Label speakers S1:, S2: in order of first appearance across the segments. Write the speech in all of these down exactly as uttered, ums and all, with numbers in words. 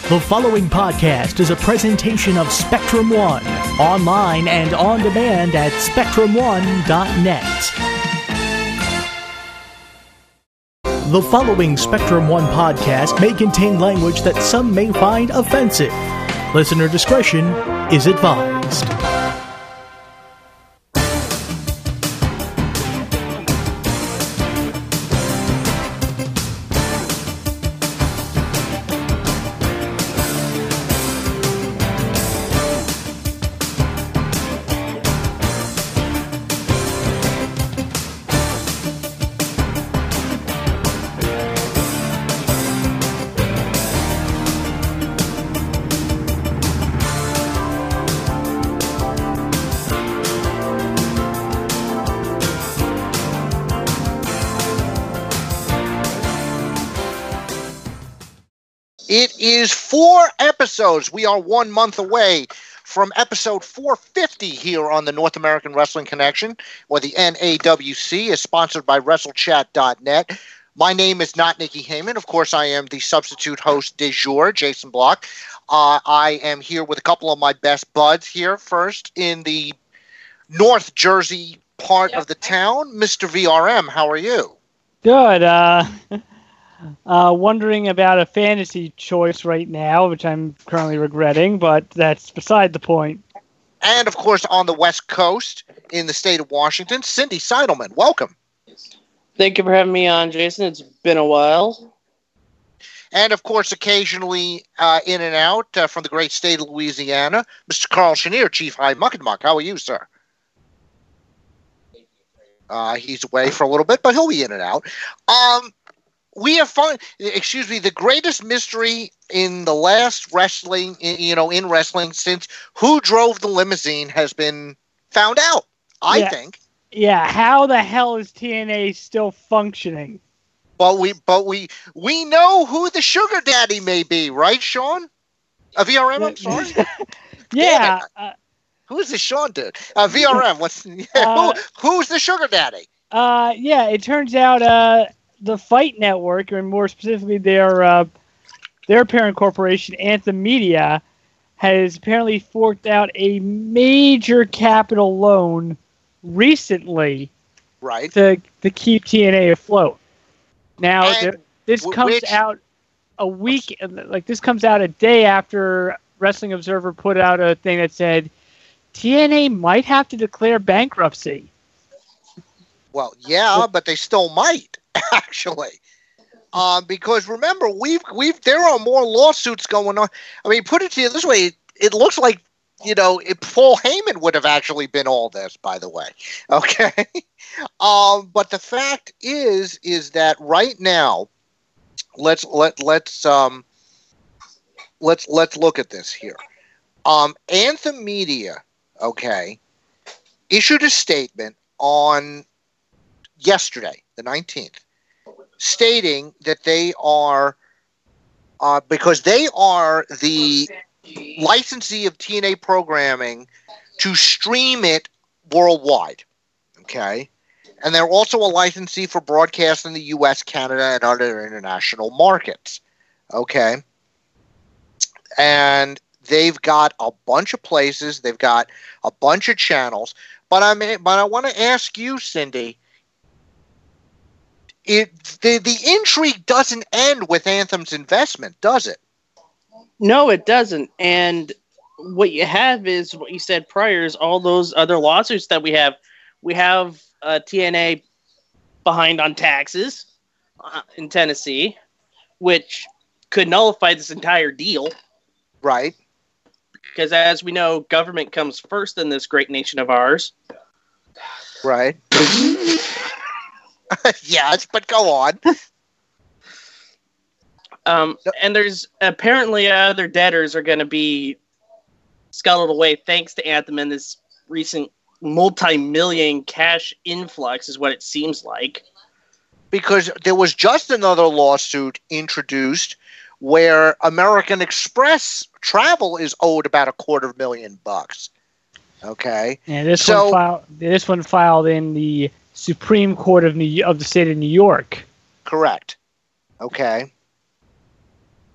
S1: The following podcast is a presentation of Spectrum One, online and on demand at spectrum one dot net. The following Spectrum One podcast may contain language that some may find offensive. Listener discretion is advised.
S2: It is four episodes. We are one month away from episode four fifty here on the North American Wrestling Connection, where the N A W C is sponsored by WrestleChat dot net. My name is not Nikki Heyman. Of course, I am the substitute host de jour, Jason Block. Uh, I am here with a couple of my best buds here. First, in the North Jersey part of the town, Mister V R M. How are you?
S3: Good. Uh... Uh, wondering about a fantasy choice right now, which I'm currently regretting, but that's beside the point.
S2: And, of course, on the West Coast, in the state of Washington, Cindy Seidelman. Welcome.
S4: Thank you for having me on, Jason. It's been a while.
S2: And, of course, occasionally uh, in and out uh, from the great state of Louisiana, Mister Carl Chenier, Chief High Muckadmuck. How are you, sir? Uh, he's away for a little bit, but he'll be in and out. Um... We have found, excuse me, the greatest mystery in the last wrestling, you know, in wrestling since Who Drove the Limousine has been found out, I
S3: yeah.
S2: think.
S3: Yeah, how the hell is T N A still functioning?
S2: But we, but we, we know who the sugar daddy may be, right, Sean? Uh, V R M, I'm sorry.
S3: yeah. Uh,
S2: Who's the Sean dude? Uh, V R M, what's, yeah,
S3: uh,
S2: who, who's the sugar daddy?
S3: Uh, yeah, it turns out, uh, the Fight Network, or more specifically their uh, their parent corporation, Anthem Media, has apparently forked out a major capital loan recently,
S2: right,
S3: to to keep T N A afloat. Now,
S2: and
S3: this
S2: w-
S3: comes
S2: which,
S3: out a week, like this comes out a day after Wrestling Observer put out a thing that said T N A might have to declare bankruptcy.
S2: Well, yeah, but they still might. Actually, um, because remember, we've we've there are more lawsuits going on. I mean, put it to you this way: it, it looks like you know it, Paul Heyman would have actually been all this. By the way, okay. um, but the fact is, is that right now, let's let let's um, let's let's look at this here. Um, Anthem Media, okay, issued a statement on yesterday, the nineteenth. Stating that they are, uh, because they are the licensee of T N A programming to stream it worldwide, okay? And they're also a licensee for broadcast in the U S, Canada, and other international markets, okay? And they've got a bunch of places, they've got a bunch of channels, but I mean, but I want to ask you, Cindy. It the, the intrigue doesn't end with Anthem's investment, does it?
S4: No, it doesn't. And what you have is what you said prior is all those other lawsuits that we have. We have uh, T N A behind on taxes uh, in Tennessee, which could nullify this entire deal.
S2: Right.
S4: Because as we know, government comes first in this great nation of ours.
S2: Right. Yes, but go on.
S4: Um, and there's apparently other debtors are going to be scuttled away thanks to Anthem and this recent multi-million cash influx is what it seems like.
S2: Because there was just another lawsuit introduced where American Express Travel is owed about a quarter million bucks. Okay.
S3: Yeah, this
S2: so,
S3: one filed. This one filed in the Supreme Court of New of the state of New York.
S2: Correct. Okay.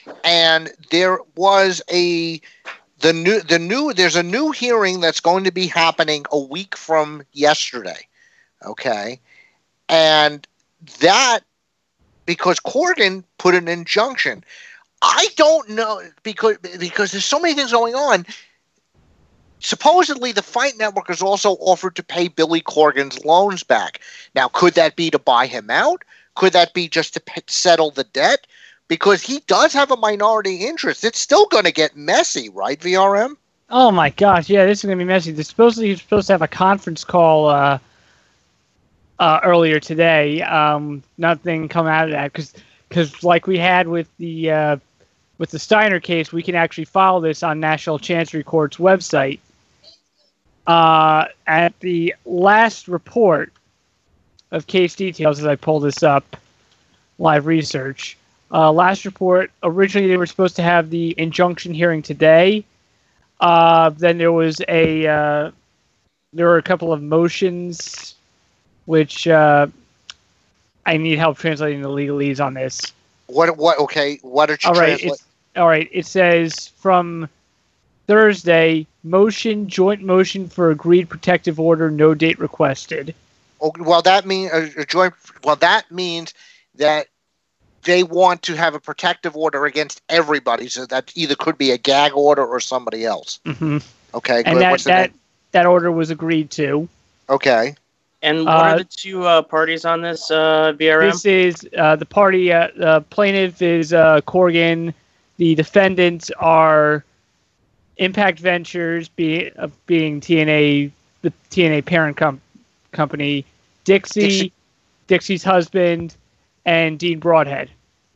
S2: and there was a the new the new there's a new hearing that's going to be happening a week from yesterday. Okay, and that because Corgan put an injunction. I don't know because because there's so many things going on. Supposedly, the Fight Network has also offered to pay Billy Corgan's loans back. Now, could that be to buy him out? Could that be just to pay, settle the debt? Because he does have a minority interest. It's still going to get messy, right, V R M?
S3: Oh my gosh, yeah, this is going to be messy. They're supposedly you're supposed to have a conference call uh, uh, earlier today. Um, nothing come out of that because because like we had with the uh, with the Steiner case, we can actually follow this on National Chancery Court's website. Uh, at the last report of case details, as I pull this up, live research. Uh, last report, originally they were supposed to have the injunction hearing today. Uh, then there was a, uh, there were a couple of motions, which uh, I need help translating the legalese on this.
S2: What, what, okay, what are you
S3: all right,
S2: translate?
S3: It's, all right, it says from Thursday, motion, joint motion for agreed protective order, no date requested.
S2: Oh, well, that means a, a joint. Well, that means that they want to have a protective order against everybody. So that either could be a gag order or somebody else.
S3: Mm-hmm.
S2: Okay,
S3: and
S2: good.
S3: that
S2: What's the
S3: that,
S2: name?
S3: that order was agreed to.
S2: Okay.
S4: And what
S3: Uh,
S4: are the two uh, parties on this, uh, V R M?
S3: This is uh, the party. Uh, the plaintiff is uh, Corgan. The defendants are Impact Ventures, be, uh, being T N A, the T N A parent com- company, Dixie,
S2: Dixie,
S3: Dixie's husband, and Dean Broadhead.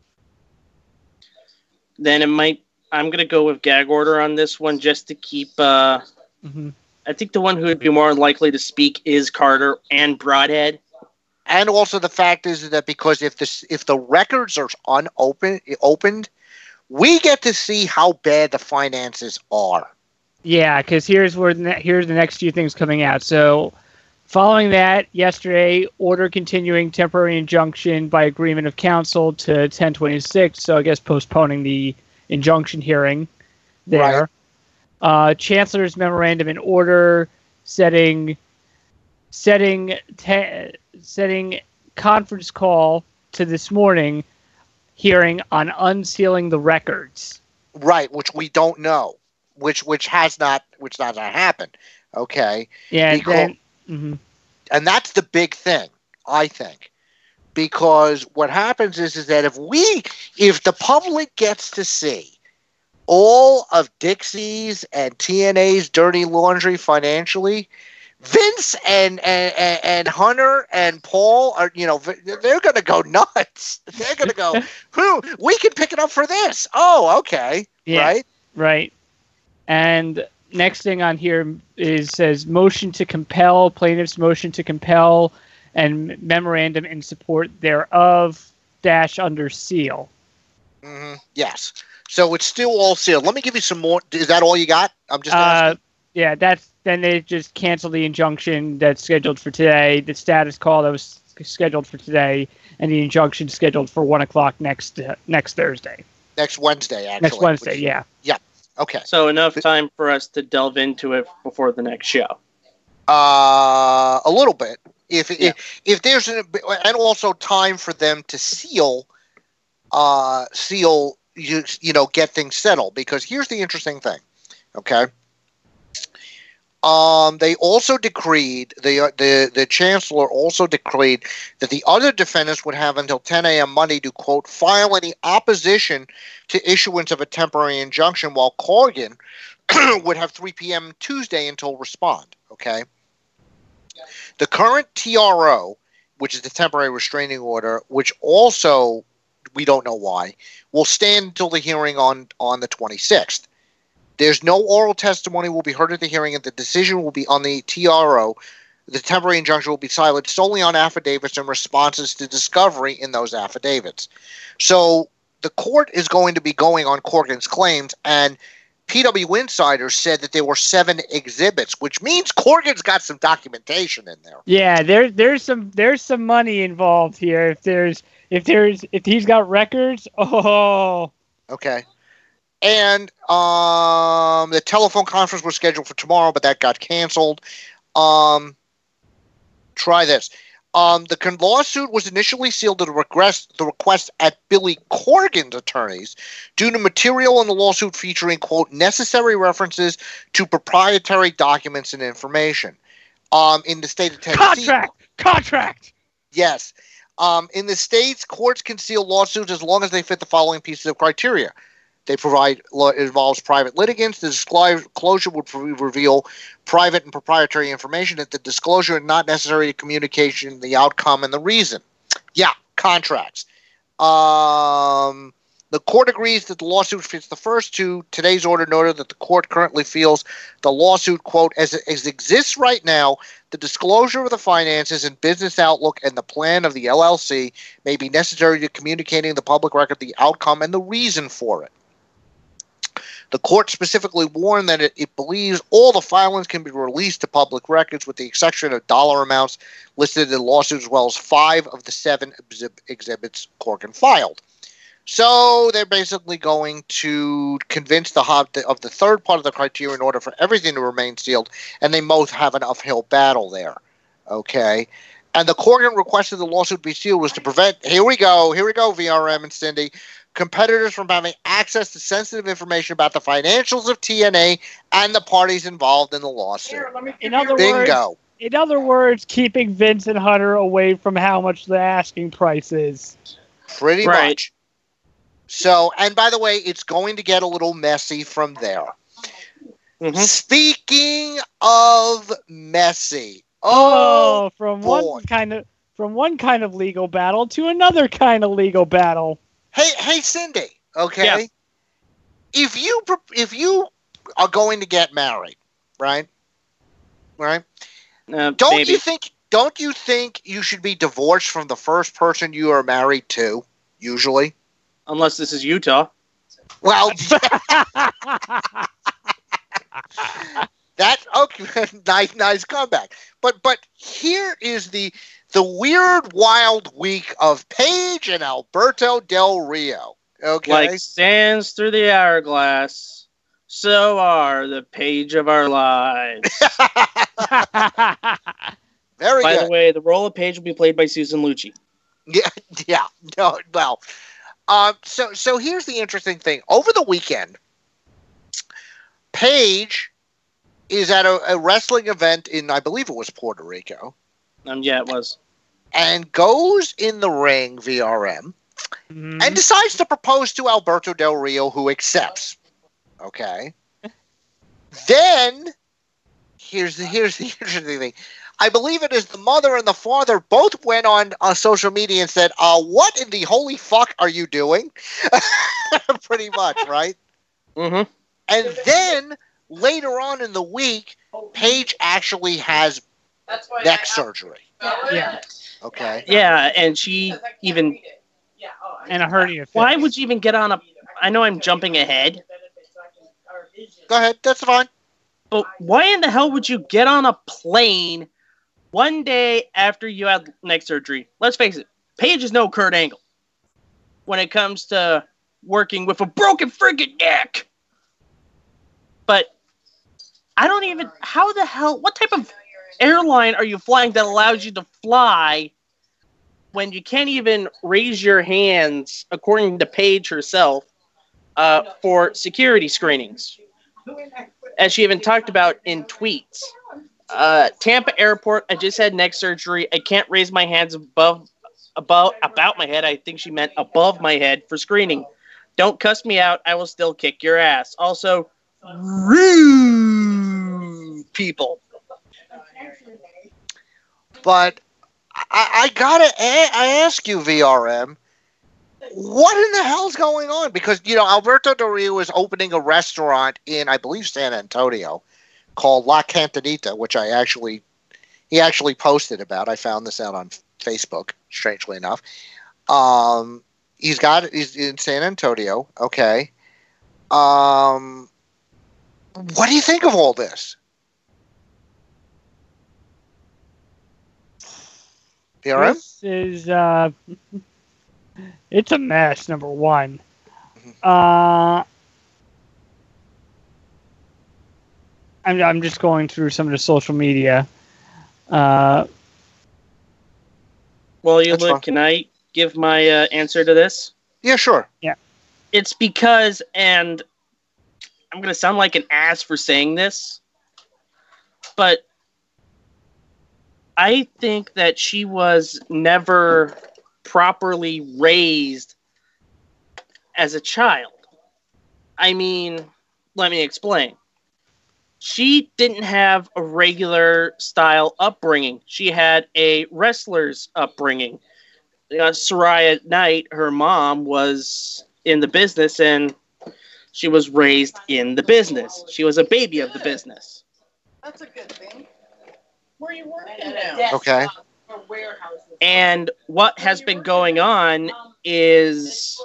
S4: Then it might. I'm gonna go with gag order on this one, just to keep. Uh,
S3: Mm-hmm.
S4: I think the one who would be more likely to speak is Carter and Broadhead.
S2: And also the fact is that because if this if the records are unopened opened, we get to see how bad the finances are.
S3: Yeah, because here's where the ne- here's the next few things coming out. So, following that, yesterday, order continuing temporary injunction by agreement of counsel to ten twenty-six. So I guess postponing the injunction hearing there.
S2: Right.
S3: Uh, Chancellor's memorandum in order setting setting te- setting conference call to this morning hearing on unsealing the records.
S2: Right, which we don't know, which which has not which not happened. Okay.
S3: Yeah, and
S2: Because-
S3: then mm-hmm.
S2: And that's the big thing, I think. Because what happens is, is that if we, if the public gets to see all of Dixie's and T N A's dirty laundry financially, Vince and and, and Hunter and Paul are, you know, they're going to go nuts. They're going to go, who, we can pick it up for this. Oh, okay.
S3: Yeah.
S2: Right?
S3: Right. And next thing on here is says motion to compel, plaintiff's motion to compel, and memorandum in support thereof, dash under seal.
S2: Mm-hmm. Yes. So it's still all sealed. Let me give you some more. Is that all you got? I'm just
S3: Uh,
S2: asking.
S3: yeah, that's then they just canceled the injunction that's scheduled for today, the status call that was scheduled for today, and the injunction scheduled for one o'clock next uh, next Thursday.
S2: Next Wednesday, actually.
S3: Next Wednesday,
S2: which-
S3: yeah.
S2: Okay.
S4: So enough time for us to delve into it before the next show.
S2: Uh, a little bit. If
S4: Yeah.
S2: if, if there's an, and also time for them to seal, uh, seal you you know get things settled, because here's the interesting thing. Okay. Um, they also decreed the the the chancellor also decreed that the other defendants would have until ten a.m. Monday to, quote, file any opposition to issuance of a temporary injunction, while Corgan would have three p.m. Tuesday until respond. Okay. The current T R O, which is the temporary restraining order, which also we don't know why, will stand until the hearing on on the twenty-sixth. There's no oral testimony will be heard at the hearing, and the decision will be on the T R O. The temporary injunction will be silent solely on affidavits and responses to discovery in those affidavits. So the court is going to be going on Corgan's claims, and P W Insider said that there were seven exhibits, which means Corgan's got some documentation in there.
S3: Yeah, there there's some there's some money involved here. If there's if there's if he's got records, oh
S2: Okay. And um, the telephone conference was scheduled for tomorrow, but that got canceled. Um, try this. Um, the con- lawsuit was initially sealed to the request, the request at Billy Corgan's attorneys due to material in the lawsuit featuring, quote, necessary references to proprietary documents and information. Um, in the state of Tennessee.
S3: Contract! Contract!
S2: Yes. Um, in the states, courts can seal lawsuits as long as they fit the following pieces of criteria. They provide, it involves private litigants. The disclosure would reveal private and proprietary information. That the disclosure is not necessary to communication, the outcome, and the reason. Yeah, contracts. Um, the court agrees that the lawsuit fits the first two. Today's order noted that the court currently feels the lawsuit, quote, as it, as it exists right now, the disclosure of the finances and business outlook and the plan of the L L C may be necessary to communicating the public record the outcome and the reason for it. The court specifically warned that it, it believes all the filings can be released to public records with the exception of dollar amounts listed in the lawsuit, as well as five of the seven exhib- exhibits Corgan filed. So they're basically going to convince the of the third part of the criteria in order for everything to remain sealed, and they both have an uphill battle there. Okay? And the Corgan requested the lawsuit be sealed was to prevent, here we go, here we go, V R M and Cindy, competitors from having access to sensitive information about the financials of T N A and the parties involved in the lawsuit.
S3: In other
S2: Bingo.
S3: words, in other words, keeping Vince and Hunter away from how much the asking price is.
S2: Pretty
S4: Right.
S2: much. So, and by the way, it's going to get a little messy from there.
S4: Mm-hmm.
S2: Speaking of messy,
S3: Oh,
S2: oh,
S3: from
S2: boy.
S3: one kind of from one kind of legal battle to another kind of legal battle.
S2: Hey, hey, Cindy. Okay,
S4: Yeah.
S2: if you pre- if you are going to get married, right, right,
S4: Uh,
S2: don't
S4: maybe.
S2: you think don't you think you should be divorced from the first person you are married to? Usually,
S4: Unless this is Utah.
S2: well, that okay, nice, nice comeback. But but here is the the weird, wild week of Paige and Alberto Del Rio. Okay,
S4: Like sands through the hourglass, so are the page of our lives.
S2: very
S4: By
S2: good.
S4: the way, the role of Paige will be played by Susan Lucci.
S2: Yeah, yeah, no, well, um, so so here's the interesting thing. Over the weekend, Paige is at a, a wrestling event in, I believe it was Puerto Rico,
S4: Um, yeah, it was.
S2: and goes in the ring, V R M,
S3: Mhm.
S2: and decides to propose to Alberto Del Rio, who accepts. Okay. Then, here's the here's the interesting thing. I believe it is the mother and the father both went on uh, social media and said, uh, what in the holy fuck are you doing? Pretty much, right?
S4: Mm-hmm.
S2: And then, later on in the week, Paige actually has neck surgery.
S3: Yeah.
S2: Okay?
S4: Yeah, and she even...
S3: And a hernia.
S4: Why
S3: fix.
S4: would you even get on a... I know I'm jumping ahead,
S2: Go ahead. That's fine.
S4: but why in the hell would you get on a plane one day after you had neck surgery? Let's face it, Paige is no Kurt Angle when it comes to working with a broken friggin' neck. But I don't even... How the hell... What type of airline are you flying that allows you to fly when you can't even raise your hands, according to Paige herself, uh, for security screenings? As she even talked about in tweets. Uh, Tampa Airport, I just had neck surgery. I can't raise my hands above, above, about my head. I think she meant above my head for screening. Don't cuss me out. I will still kick your ass. Also, rude people.
S2: But I, I gotta a- I ask you, V R M, what in the hell's going on? Because, you know, Alberto Del Rio is opening a restaurant in, I believe, San Antonio called La Cantonita, which I actually, he actually posted about. I found this out on Facebook, strangely enough. Um, he's got, he's in San Antonio. Okay. Um, what do you think of all this? V R M?
S3: This is uh, it's a mess. Number one, Uh, I'm I'm just going through some of the social media. Uh,
S4: Well, you
S2: That's
S4: look.
S2: fine.
S4: Can I give my uh, answer to this?
S2: Yeah, sure.
S4: It's because, and I'm going to sound like an ass for saying this, but I think that she was never properly raised as a child. I mean, let me explain. She didn't have a regular style upbringing. She had a wrestler's upbringing. Uh, Soraya Knight, her mom, was in the business, and she was raised in the business. She was a baby of the business.
S5: That's a good thing. Where are you working now?
S2: Okay.
S4: And what has been going on is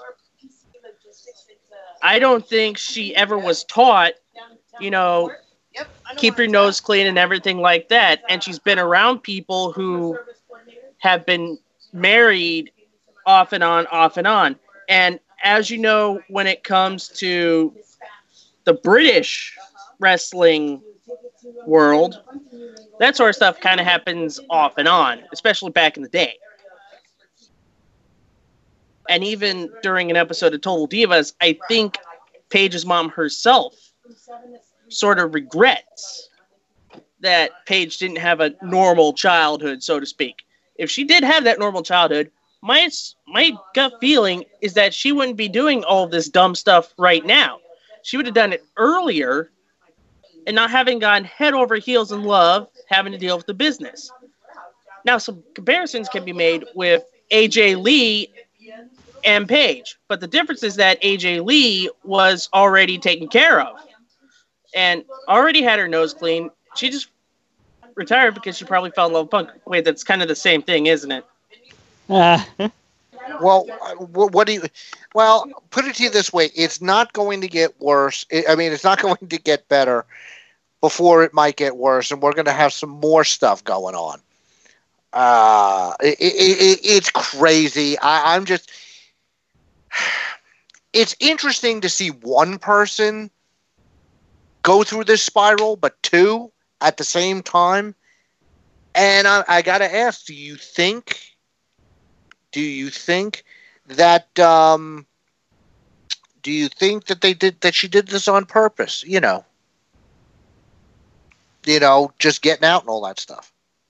S4: I don't think she ever was taught, you know,
S5: Yep, I know
S4: keep
S5: where
S4: your
S5: it's
S4: nose
S5: at.
S4: clean and everything like that. And she's been around people who have been married off and on, off and on. And as you know, when it comes to the British wrestling world, that sort of stuff kind of happens off and on, especially back in the day. And even during an episode of Total Divas, I think Paige's mom herself sort of regrets that Paige didn't have a normal childhood, so to speak. If she did have that normal childhood, my my gut feeling is that she wouldn't be doing all this dumb stuff right now. She would have done it earlier and not having gone head over heels in love, having to deal with the business. Now, some comparisons can be made with A J Lee and Paige, but the difference is that A J Lee was already taken care of and already had her nose clean. She just retired because she probably fell in love with Punk. Wait, that's kind of the same thing, isn't it?
S3: uh,
S2: Well, uh, wh- what do you? Well, put it to you this way: it's not going to get worse. I I mean, it's not going to get better before it might get worse, and we're going to have some more stuff going on. Uh, it, it, it, it's crazy. I, I'm just. It's interesting to see one person go through this spiral, but two at the same time. And I, I got to ask: Do you think? Do you think that? Um, do you think that they did that? She did this on purpose. You know. You know, just getting out and all that stuff.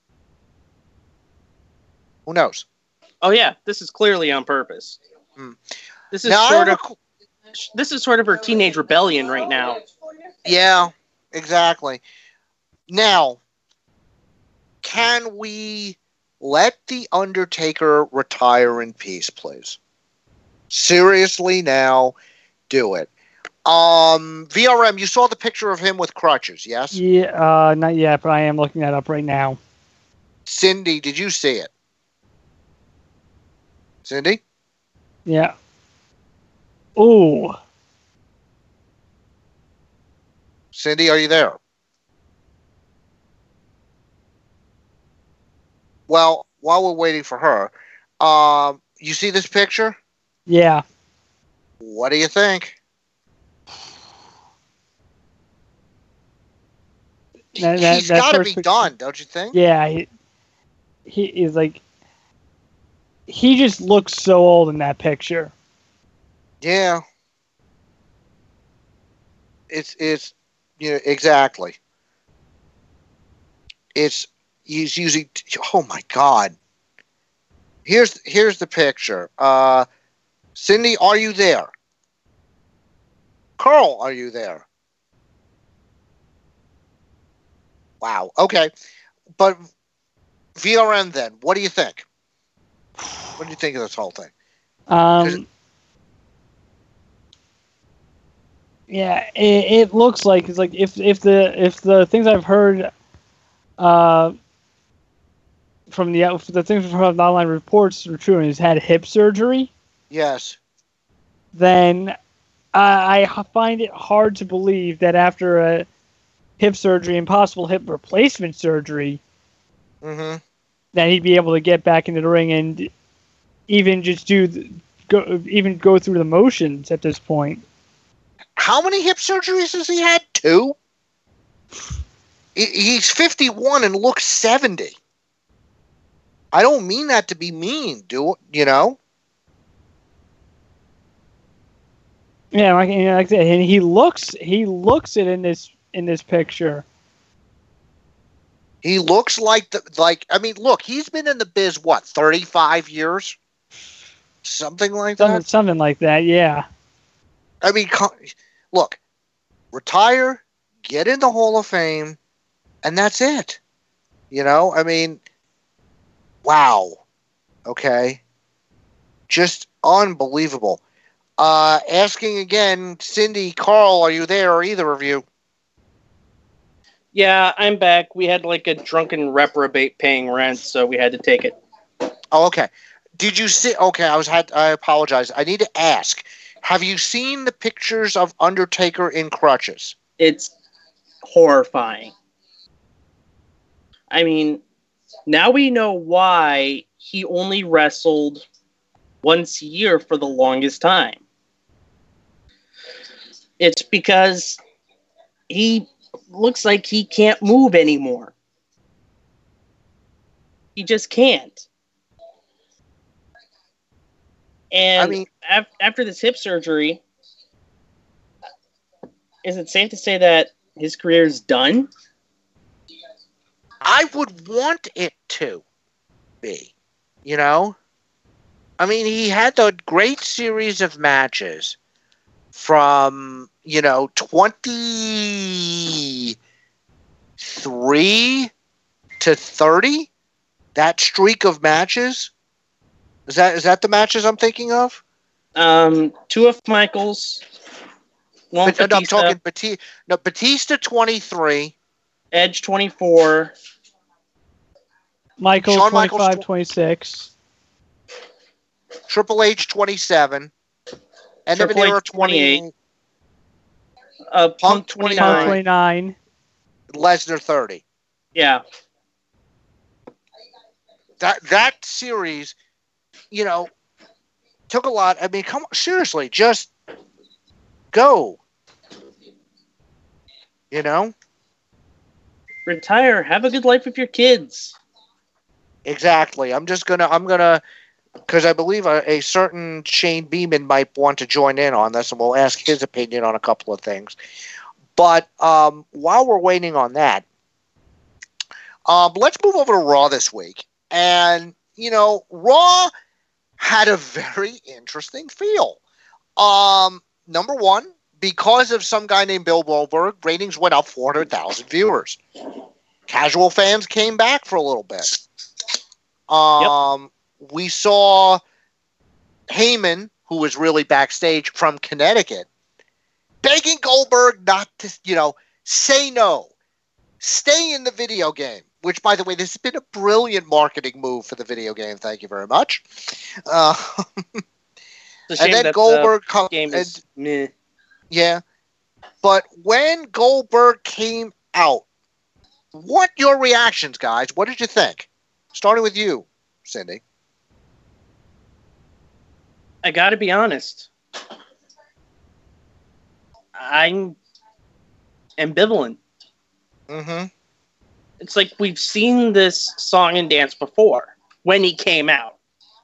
S2: Who knows?
S4: Oh yeah, this is clearly on purpose.
S2: Hmm.
S4: This is
S2: Now, I
S4: sort
S2: have
S4: of
S2: a qu-
S4: this is sort of her teenage rebellion right now.
S2: Yeah, exactly. Now, can we let The Undertaker retire in peace, please? Seriously, now, do it. Um, V R M, you saw the picture of him with crutches, yes?
S3: yeah, uh, not yet, but I am looking that up right now.
S2: Cindy, did you see it? Cindy?
S3: Yeah. Ooh.
S2: Cindy, are you there? Well, while we're waiting for her, um, you see this picture?
S3: Yeah.
S2: What do you think?
S3: That- that-
S2: He's
S3: that
S2: got to
S3: first
S2: be
S3: picture-
S2: done, don't you think?
S3: Yeah. He, he is like. He just looks so old in that picture.
S2: Yeah. It's it's you know exactly. It's he's using. Oh my God. Here's here's the picture. Uh, Cindy, are you there? Carl, are you there? Wow. Okay, but V R M then. What do you think? What do you think of this whole thing?
S3: Um. Yeah, it, it looks like it's like if if the if the things I've heard, uh, from the the things from the online reports are true, and he's had hip surgery,
S2: Yes.
S3: then I, I find it hard to believe that after a hip surgery and possible hip replacement surgery,
S2: Mm-hmm.
S3: that he'd be able to get back into the ring and even just do the, go even go through the motions at this point.
S2: How many hip surgeries has he had? Two? He- He's fifty-one and looks seventy. I don't mean that to be mean, do you know?
S3: Yeah, like, you know, like I said, and he looks he looks it in this in this picture.
S2: He looks like the like. I mean, look, he's been in the biz what, thirty-five years, something like
S3: Something,
S2: that.
S3: something like that, yeah.
S2: I mean, co- look, retire, get in the Hall of Fame, and that's it. You know, I mean, wow. Okay, just unbelievable. Uh, asking again, Cindy, Carl, are you there, or either of you?
S4: Yeah, I'm back. We had like a drunken reprobate paying rent, so we had to take it.
S2: Oh, okay. Did you see? Okay, I was had. I apologize. I need to ask. Have you seen the pictures of Undertaker in crutches?
S4: It's horrifying. I mean, now we know why he only wrestled once a year for the longest time. It's because he looks like he can't move anymore. He just can't. And
S2: I mean,
S4: af- after this hip surgery, is it safe to say that his career is done?
S2: I would want it to be. You know? I mean, he had a great series of matches from, you know, twenty-three to thirty. That streak of matches. Is that is that the matches I'm thinking of?
S4: Um, two of Michaels. One
S2: But, no, I'm
S4: Batista,
S2: talking Batista. No, Batista twenty-three.
S4: Edge twenty-four.
S3: Michael
S2: Shawn
S3: twenty-five,
S2: Michaels tw-
S3: twenty-six.
S2: Triple H twenty-seven. End of an
S4: Triple H
S2: era twenty-eight.
S4: twenty-eight. Uh, Punk
S2: Punk
S4: twenty-nine.
S3: Punk twenty-nine.
S2: Lesnar thirty.
S4: Yeah.
S2: That that series, you know, took a lot. I mean, come on, seriously, just go. You know?
S4: Retire. Have a good life with your kids.
S2: Exactly. I'm just gonna I'm gonna because I believe a, a certain Shane Beeman might want to join in on this, and we'll ask his opinion on a couple of things. But um, while we're waiting on that, um, let's move over to Raw this week. And, you know, Raw had a very interesting feel. Um, number one, because of some guy named Bill Goldberg, ratings went up four hundred thousand viewers. Casual fans came back for a little bit. Um, yep. We saw Heyman, who was really backstage from Connecticut, begging Goldberg not to, you know, say no. Stay in the video game. Which, by the way, this has been a brilliant marketing move for the video game. Thank you very much. Uh, and then Goldberg
S4: the game is
S2: and,
S4: meh.
S2: Yeah. But when Goldberg came out, what your reactions, guys? What did you think? Starting with you, Cindy.
S4: I gotta be honest. I'm ambivalent.
S2: Mm-hmm.
S4: It's like we've seen this song and dance before when he came out.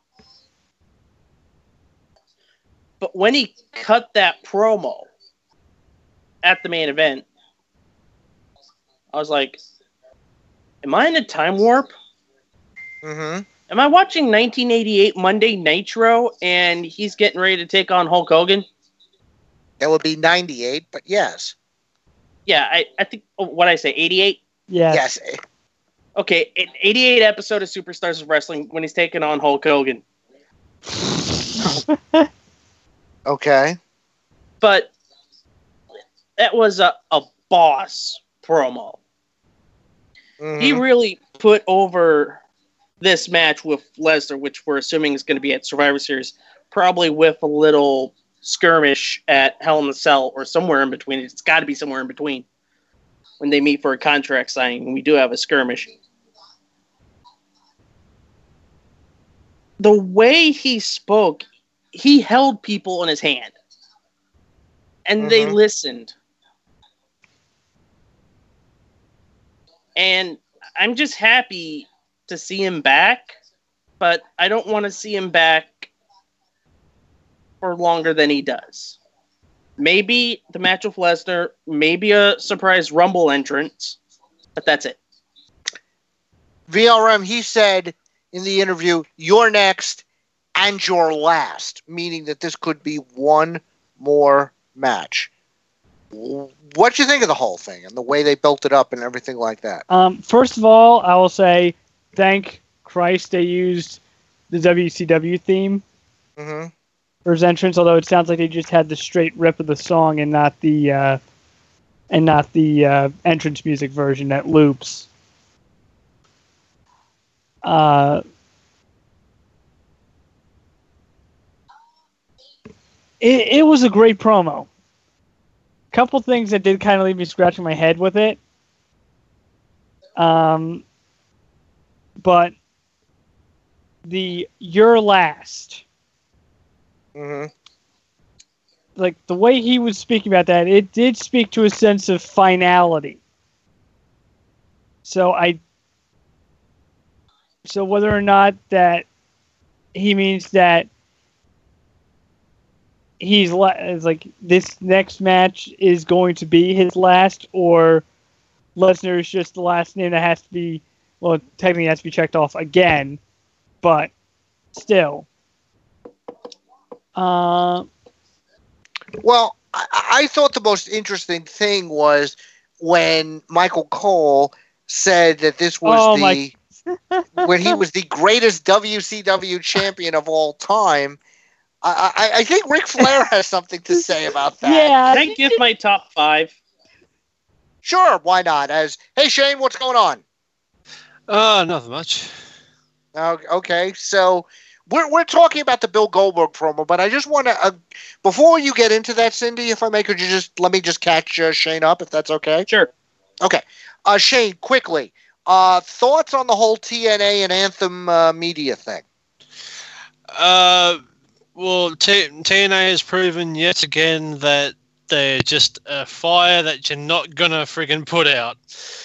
S4: But when he cut that promo at the main event, I was like, am I in a time warp?
S2: Mm-hmm.
S4: Am I watching nineteen eighty-eight Monday Nitro and he's getting ready to take on Hulk Hogan?
S2: It would be ninety-eight, but yes.
S4: Yeah, I, I think, what did I say, eighty-eight?
S3: Yes.
S2: Yes.
S4: Okay, an eighty-eight episode of Superstars of Wrestling when he's taking on Hulk Hogan.
S2: Okay.
S4: But that was a, a boss promo.
S2: Mm-hmm.
S4: He really put over this match with Lesnar, which we're assuming is going to be at Survivor Series, probably with a little skirmish at Hell in a Cell or somewhere in between. It's got to be somewhere in between when they meet for a contract signing, and we do have a skirmish. The way he spoke, he held people in his hand. And mm-hmm. they listened. And I'm just happy to see him back, but I don't want to see him back for longer than he does. Maybe the match with Lesnar, maybe a surprise Rumble entrance, but that's it.
S2: V R M, he said in the interview, you're next and you're last, meaning that this could be one more match. What do you think of the whole thing and the way they built it up and everything like that?
S3: Um, first of all, I will say, thank Christ they used the W C W theme
S2: mm-hmm.
S3: for his entrance. Although it sounds like they just had the straight rip of the song and not the uh, and not the uh, entrance music version that loops. Uh, it, it was a great promo. Couple things that did kind of leave me scratching my head with it. Um, but the "you're last,"
S2: mm-hmm.
S3: like the way he was speaking about that, it did speak to a sense of finality. So I. So whether or not that he means that he's la- it's like this next match is going to be his last, or Lesnar is just the last name that has to be, well, technically has to be checked off again, but still. Uh,
S2: well, I, I thought the most interesting thing was when Michael Cole said that this was
S3: oh
S2: the...
S3: My-
S2: when he was the greatest W C W champion of all time. I, I, I think Ric Flair has something to say about that.
S3: Yeah.
S4: Can I give my top five?
S2: Sure, why not? As hey Shane, what's going on?
S6: Uh, nothing much.
S2: Uh, okay, so we're we're talking about the Bill Goldberg promo, but I just want to uh, before you get into that, Cindy, if I may, could you just let me just catch uh, Shane up, if that's okay?
S4: Sure.
S2: Okay, uh, Shane, quickly. Uh, thoughts on the whole T N A and Anthem uh, media thing?
S6: Uh, well, T- TNA has proven yet again that they're just a fire that you're not gonna friggin' put out.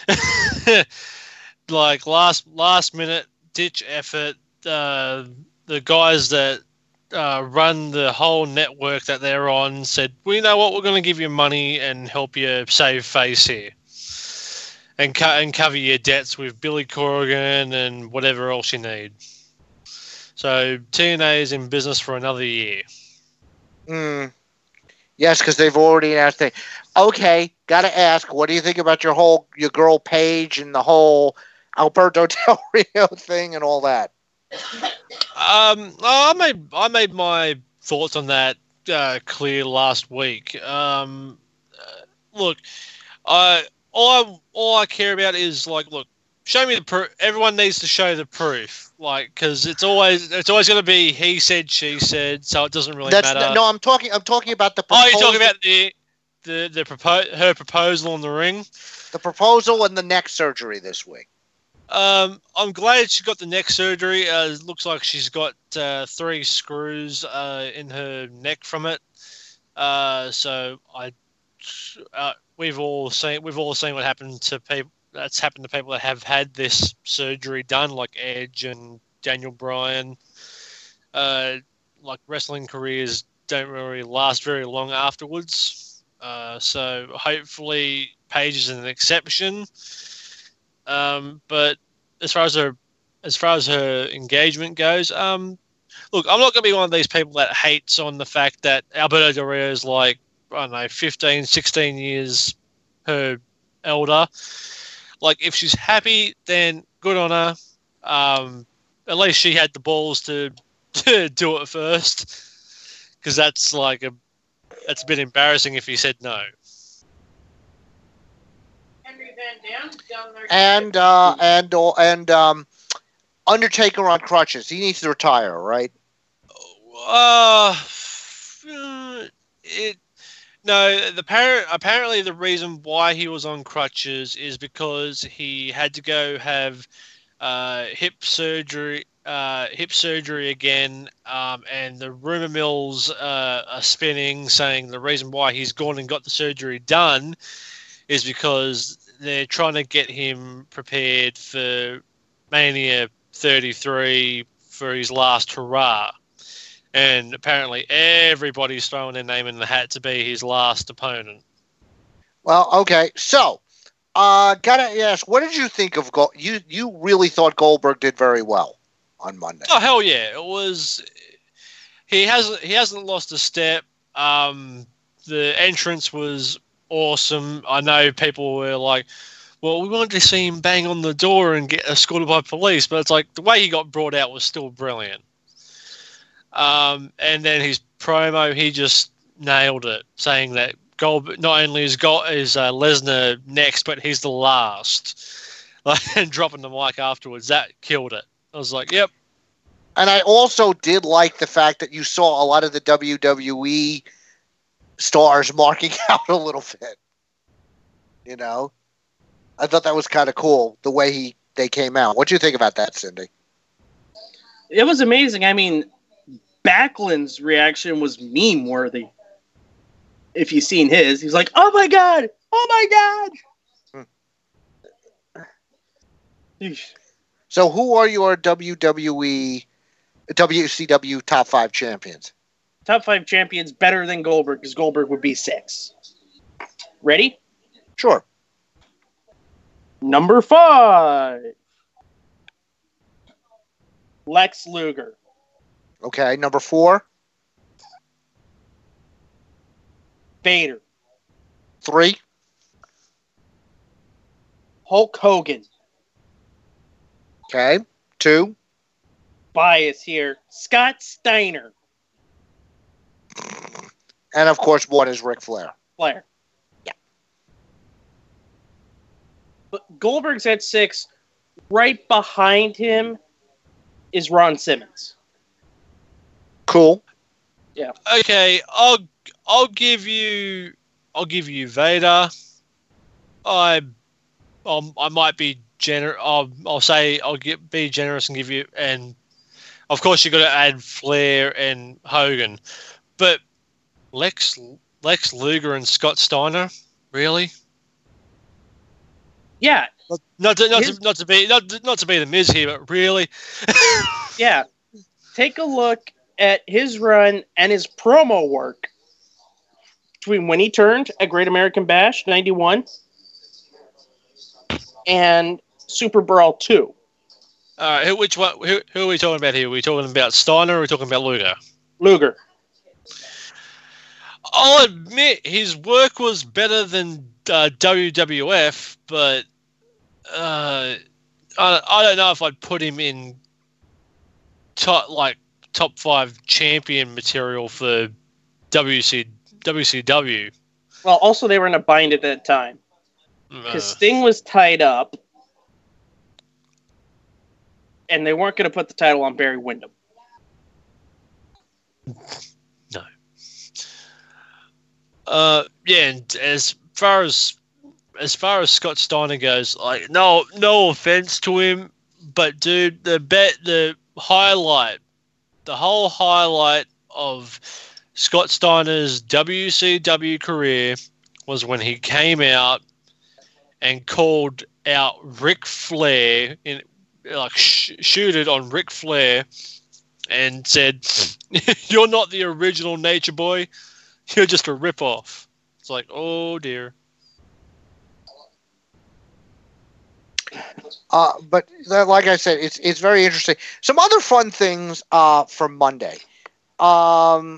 S6: Like last last minute ditch effort. Uh, the guys that uh, run the whole network that they're on said, "We know what, we're gonna give you money and help you save face here." And, co- and cover your debts with Billy Corgan and whatever else you need. So T N A is in business for another year.
S2: Mm. Yes, because they've already announced it. Okay, got to ask, what do you think about your whole your girl Paige and the whole Alberto Del Rio thing and all that?
S6: Um, I made I made my thoughts on that uh, clear last week. Um, uh, look, I. All I, all I care about is, like, look, show me the proof. Everyone needs to show the proof, like, because it's always it's always going to be he said, she said, so it doesn't really
S2: That's,
S6: matter.
S2: No, I'm talking. I'm talking about the.
S6: Proposal. Oh, you're talking about the the the propo- her proposal in the ring.
S2: The proposal and the neck surgery this week.
S6: Um, I'm glad she got the neck surgery. Uh, it looks like she's got uh, three screws uh, in her neck from it. Uh, so I. Uh, We've all seen we've all seen what happened to people. That's happened to people that have had this surgery done, like Edge and Daniel Bryan. Uh, like wrestling careers don't really last very long afterwards. Uh, so hopefully Paige is an exception. Um, but as far as her as far as her engagement goes, um, look, I'm not going to be one of these people that hates on the fact that Alberto Del Rio is like, I don't know, fifteen, sixteen years her elder. Like, if she's happy, then good on her. Um, at least she had the balls to, to do it first. Because that's like a, that's a bit embarrassing if he said no.
S5: Henry Van Dam down there.
S2: And, uh, and, uh, and, um, Undertaker on crutches. He needs to retire, right?
S6: Uh, it, no, the par- apparently the reason why he was on crutches is because he had to go have uh, hip surgery, uh, hip surgery again, um, and the rumor mills uh, are spinning, saying the reason why he's gone and got the surgery done is because they're trying to get him prepared for Mania thirty-three for his last hurrah. And apparently everybody's throwing their name in the hat to be his last opponent.
S2: Well, okay. So, uh, gotta ask, what did you think of Gold? You you really thought Goldberg did very well on Monday?
S6: Oh hell yeah! It was. He hasn't he hasn't lost a step. Um, the entrance was awesome. I know people were like, "Well, we wanted to see him bang on the door and get escorted by police," but it's like the way he got brought out was still brilliant. Um, and then his promo, he just nailed it, saying that Gold not only is Gold is uh, Lesnar next, but he's the last. And dropping the mic afterwards, that killed it. I was like, "Yep."
S2: And I also did like the fact that you saw a lot of the W W E stars marking out a little bit. You know, I thought that was kind of cool the way he they came out. What do you think about that, Cindy?
S4: It was amazing. I mean, Backlund's reaction was meme worthy. If you've seen his, he's like, "Oh my god! Oh my god!" Hmm.
S2: So, who are your W W E, W C W top five champions?
S4: Top five champions better than Goldberg, because Goldberg would be six. Ready?
S2: Sure.
S4: Number five, Lex Luger.
S2: Okay, number four.
S4: Vader.
S2: Three.
S4: Hulk Hogan.
S2: Okay, two.
S4: Bias here. Scott Steiner.
S2: And of course, one is Ric Flair.
S4: Flair.
S2: Yeah.
S4: But Goldberg's at six. Right behind him is Ron Simmons.
S2: Cool.
S4: Yeah.
S6: Okay, I'll I'll give you I'll give you Vader. I um, I might be gener. I'll I'll say I'll get be generous and give you, and of course you got to add Flair and Hogan, but Lex Lex Luger and Scott Steiner, really?
S4: Yeah.
S6: Not to, not
S4: His-
S6: to, not to be not not to be the Miz here, but really.
S4: Yeah. Take a look at his run and his promo work between when he turned at Great American Bash ninety-one and Super Brawl two.
S6: All right, who, which one? Who, who are we talking about here? Are we talking about Steiner or are we talking about Luger?
S4: Luger.
S6: I'll admit his work was better than uh, W W F, but uh, I, I don't know if I'd put him in top like top five champion material for W C W.
S4: Well, also they were in a bind at that time because
S6: Uh,
S4: Sting was tied up, and they weren't going to put the title on Barry Windham.
S6: no. Uh, yeah, and as far as as far as Scott Steiner goes, like no no offense to him, but dude, the bet the highlight, the whole highlight of Scott Steiner's W C W career was when he came out and called out Ric Flair, in like sh- shooted on Ric Flair, and said, "You're not the original Nature Boy. You're just a ripoff." It's like, oh dear.
S2: Uh, but uh, like I said, it's it's very interesting. Some other fun things uh, from Monday. Um,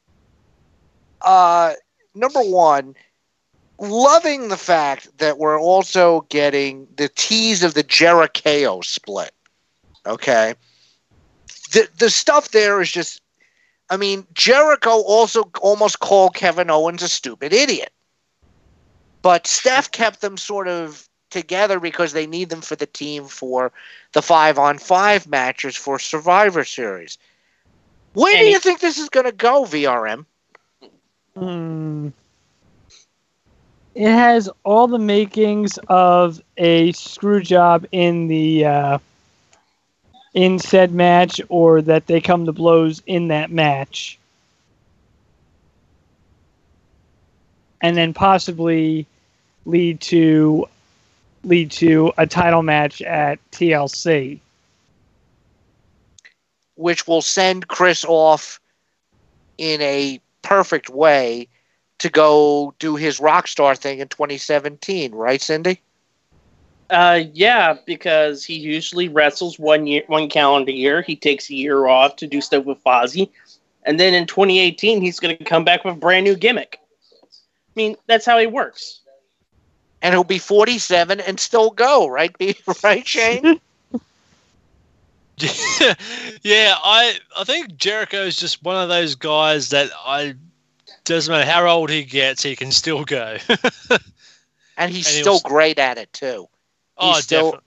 S2: uh, number one, loving the fact that we're also getting the tease of the Jericho split. Okay, the the stuff there is just. I mean, Jericho also almost called Kevin Owens a stupid idiot, but Steph kept them sort of together because they need them for the team for the five-on-five matches for Survivor Series. Where do
S4: And
S2: you
S4: he-
S2: think this is going to go, V R M?
S3: Hmm. It has all the makings of a screw job in the uh, in said match or that they come to blows in that match. And then possibly lead to lead to a title match at T L C.
S2: Which will send Chris off in a perfect way to go do his Rockstar thing in twenty seventeen, right, Cindy?
S4: Uh, yeah, because he usually wrestles one year, one calendar year. He takes a year off to do stuff with Fozzy, and then in twenty eighteen, he's going to come back with a brand new gimmick. I mean, that's how he works.
S2: And he'll be forty-seven and still go, right? Right, Shane?
S6: Yeah, I I think Jericho is just one of those guys that I doesn't matter how old he gets, he can still go.
S2: And he's
S6: and
S2: still
S6: was,
S2: great at it too. He's
S6: oh,
S2: still,
S6: definitely.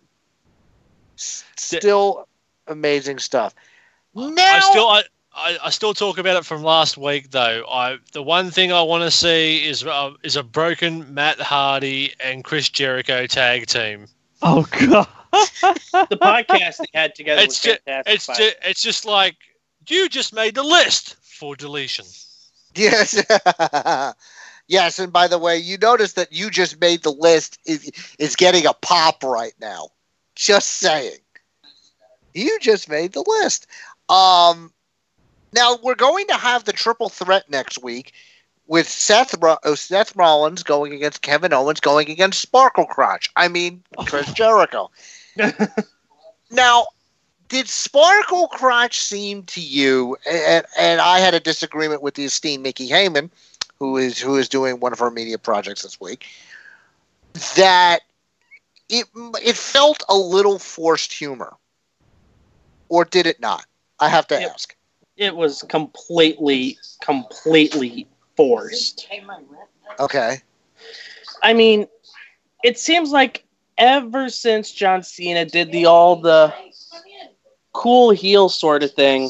S2: Still amazing stuff. Now,
S6: I still I, I, I still talk about it from last week though. I the one thing I want to see is uh, is a broken Matt Hardy and Chris Jericho tag team.
S3: Oh god.
S4: The podcast they had together
S6: It's
S4: was
S6: just,
S4: fantastic.
S6: it's just, it's just like you just made the list for deletion.
S2: yes. Yes, and by the way, you notice that you just made the list is, is getting a pop right now. Just saying. You just made the list. Um, now, we're going to have the triple threat next week with Seth, uh, Seth Rollins going against Kevin Owens, going against Sparkle Crotch. I mean, Chris Jericho. Now, did Sparkle Crotch seem to you, and, and I had a disagreement with the esteemed Mickey Heyman, who is who is doing one of our media projects this week, that it it felt a little forced humor, or did it not? I have to
S4: it,
S2: ask.
S4: It was completely, completely forced.
S2: Okay.
S4: I mean, it seems like ever since John Cena did the all the cool heel sort of thing,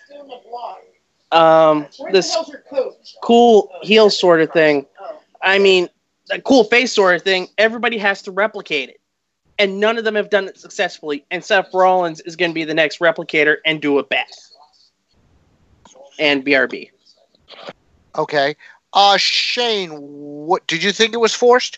S4: um, this cool heel sort of thing, I mean, the cool face sort of thing, everybody has to replicate it. And none of them have done it successfully. And Seth Rollins is going to be the next replicator and do it best. And B R B.
S2: Okay. Uh, Shane, what did you think it was forced?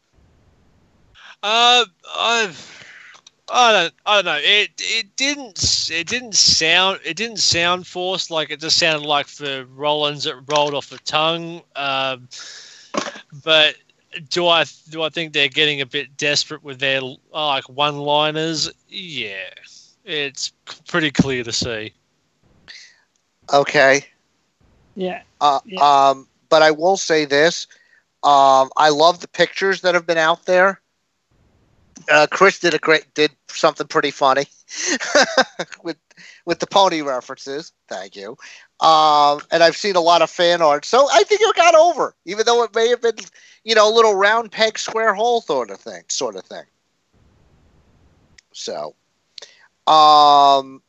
S6: Uh, I've. I don't. I don't know. It it didn't. It didn't sound. It didn't sound forced. Like it just sounded like for Rollins, it rolled off the tongue. Um, but do I do I think they're getting a bit desperate with their uh, like one-liners? Yeah, it's pretty clear to see.
S2: Okay.
S3: Yeah.
S2: Uh,
S3: yeah.
S2: Um, but I will say this: um, I love the pictures that have been out there. Uh, Chris did a great, did something pretty funny with with the pony references. Thank you. Um, and I've seen a lot of fan art, so I think it got over, even though it may have been, you know, a little round peg square hole sort of thing, sort of thing. So, um,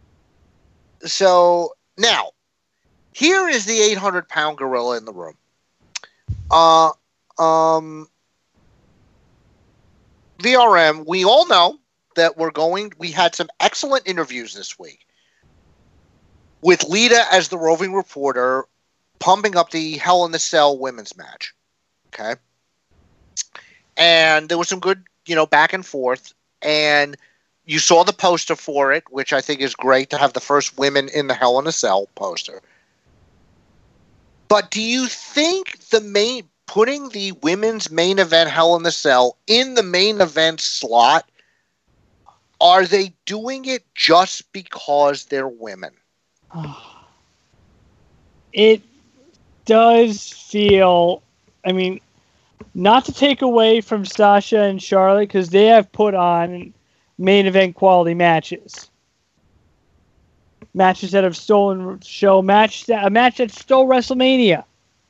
S2: so now here is the eight hundred pound gorilla in the room. Uh, um. V R M, we all know that we're going, we had some excellent interviews this week with Lita as the roving reporter pumping up the Hell in the Cell women's match. Okay. And there was some good, you know, back and forth. And you saw the poster for it, which I think is great to have the first women in the Hell in a Cell poster. But do you think the main, putting the women's main event Hell in the Cell in the main event slot, are they doing it just because they're women?
S3: It does feel, I mean, not to take away from Sasha and Charlotte, because they have put on main event quality matches. Matches that have stolen show, match that, a match that stole WrestleMania.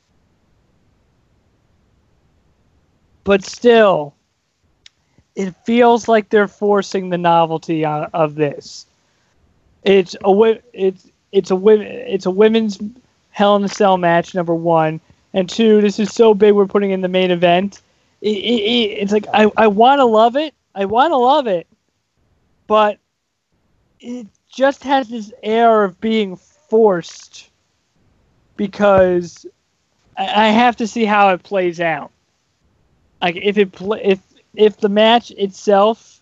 S3: But still, it feels like they're forcing the novelty on, of this. It's a it's it's a it's a women's Hell in a Cell match, number one, and two. This is so big, we're putting in the main event. It, it, it's like I I want to love it, I want to love it, but it just has this air of being forced because I, I have to see how it plays out. Like if it pl- if if the match itself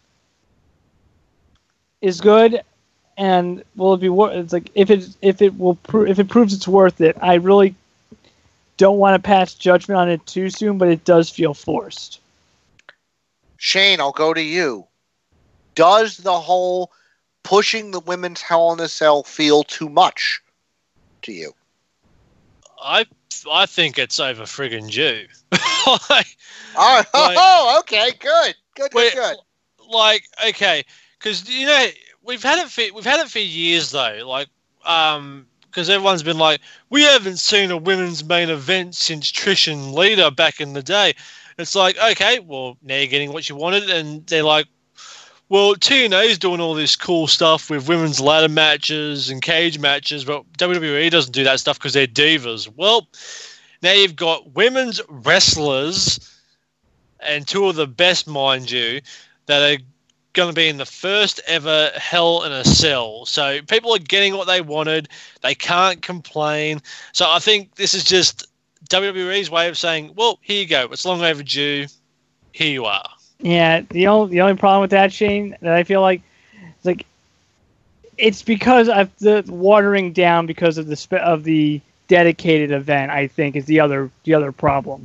S3: is good, and will it be worth? It's like if it if it will pro- if it proves it's worth it. I really don't want to pass judgment on it too soon, but it does feel forced.
S2: Shane, I'll go to you. Does the whole pushing the women's Hell in a Cell feel too much to you?
S6: I I think it's over friggin' due. like,
S2: Oh,
S6: like,
S2: oh, okay, good, good, good,
S6: Wait,
S2: good.
S6: like okay, because you know we've had it for we've had it for years though. Like, um, because everyone's been like, we haven't seen a women's main event since Trish and Lita back in the day. It's like, okay, well now you're getting what you wanted, and they're like, well, T N A's doing all this cool stuff with women's ladder matches and cage matches, but W W E doesn't do that stuff because they're divas. Well, now you've got women's wrestlers, and two of the best, mind you, that are going to be in the first ever Hell in a Cell. So people are getting what they wanted. They can't complain. So I think this is just W W E's way of saying, well, here you go. It's long overdue. Here you are.
S3: Yeah, the only the only problem with that, Shane, that I feel like, is like, it's because of the watering down because of the spe- of the dedicated event. I think is the other the other problem.